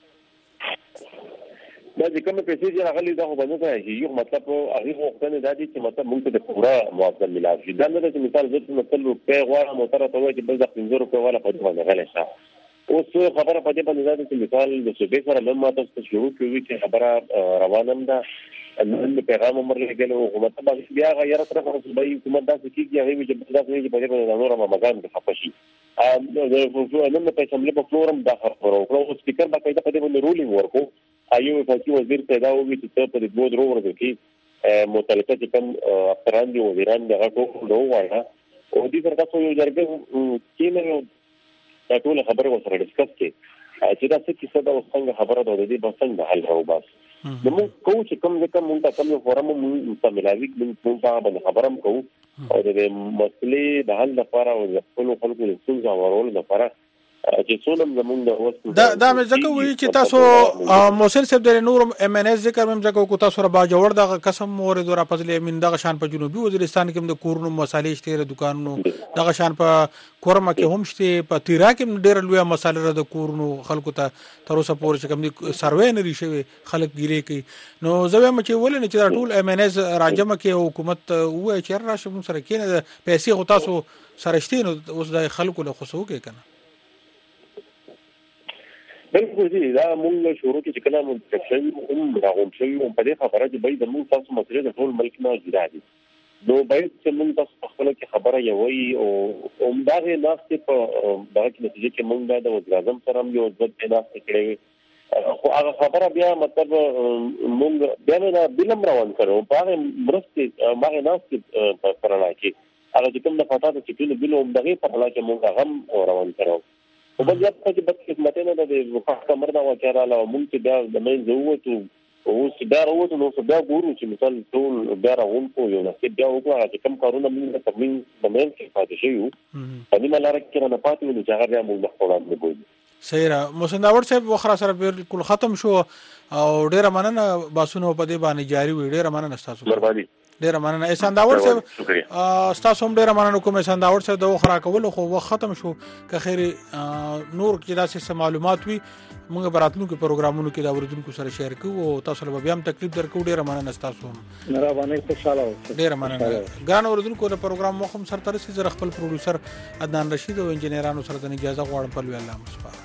دا چې کوم پیسې چې راغلي دا خو باندې راځي یو مطلب هغه وختونه دا دي چې مطلب موږ ته پورا معاوضه ملاوي شي. دا نه چې مثال زه مثلا روپې غواړم او تر ته وایي چې بل د پنځه روپې والا په باندې غلې شه اوس خبره په دې باندې ده چې مثال د صوبې سره لمه تاسو شروع کوي چې خبره روانم ده نن پیغام مرګل او حکومت باندې بیا غیر طرف صوبې حکومت دا کیږي هغه چې دا چې په دې باندې نور ما مګان د خپشي ا نن په سملې په فلورم دا خبره او سپیکر با کېده په دې باندې رولینګ ورکو ایو په چې وزیر پیدا وږي چې په دې بود روور کې متعلقه چې کوم افسران دي وزیران دغه ټول نو وایي او دې سره تاسو یو جرګه کې نه دا ټول خبره وسره ډیسکس کې چې دا څه کیسه دا څنګه خبره ده د دې بسنګ د حل راو بس نو موږ کوم چې کوم ځکه موږ ته کوم فورم موږ ملاوي موږ په باندې خبرم کوو او د مسلې د حل لپاره او د خپل خلکو د څنګه ورول لپاره چې څونم زمونږ د اوس دا دا مې ځکه وی چې تاسو محسن صاحب د نور ام ان اس ذکر مې ځکه کو تاسو را با جوړ د قسم مورد را پزلې من دغه شان په جنوبي وزیرستان کې د کورونو مسالې شته د دکانونو دغه شان په کورما کې هم شته په تیرا کې ډېر لوی مسالې د کورونو خلکو ته تر اوسه پورې چې کوم دي سروې نه ریشي خلک ګیره کوي نو زوی مې چې ولې چې ټول ام ان اس راجمه کې حکومت وای چې راشه سره کې نه پیسې غو تاسو سره شته نو اوس د خلکو له خصوصو کې کنه بالکل دي دا موږ شروع کې چې کلام متکشي هم راغوم شوی او په دې خبره چې باید موږ تاسو مسلې د ټول ملک نه جدا دي نو باید چې موږ تاسو خپل کې خبره یوي او عمدغه ناست په دغه نتیجه کې موږ د وزیر اعظم سره یو ځد ناست کړی خو هغه خبره بیا مطلب موږ بیا نه بلم روان کړو په هغه مرسته ماغه ناست پر راکې هغه چې کوم د فاطمه چې ټول بلوم دغه په حاله کې موږ غم روان کړو او بل ځکه چې بد خدمتونه د وقفه مردا وکړاله او موږ چې دا د مین زووتو او چې دا وروته نو څه دا ګورو چې مثال ټول بیا راغونکو یو نه چې بیا وګورئ چې کوم کارونه موږ په مين د مین کې پاتې شو په دې ملاره کې نه پاتې ول چې هغه بیا موږ خپل نه ګورو. صحیح را محسن داور صاحب وخره سره بالکل ختم شو او ډیره مننه باسونو په دې باندې جاری وي ډیره مننه تاسو مهرباني ډیره مننه احسان داور صاحب تاسو هم ډیره مننه کوم احسان داور صاحب د وخره کول خو وخت ختم شو که خیر نور کې داسې معلومات وي موږ براتلو کې پروګرامونو کې دا ورودونکو سره شیر کوو او تاسو له بیا هم تکلیف درکو ډیره مننه تاسو مهرباني خوشاله اوسئ ډیره مننه ګران ورودونکو د پروګرام مخم سره ترسي زر خپل پروډوسر عدنان رشید او انجنیرانو سره د اجازه غواړم په لوی الله مصطفی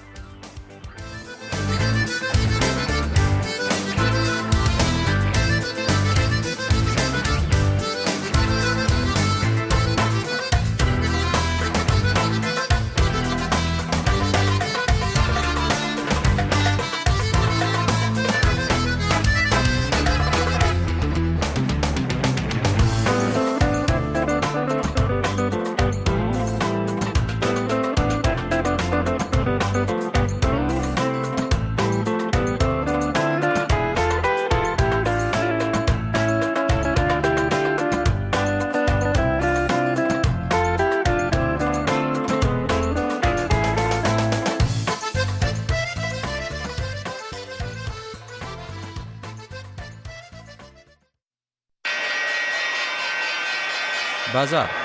بازار.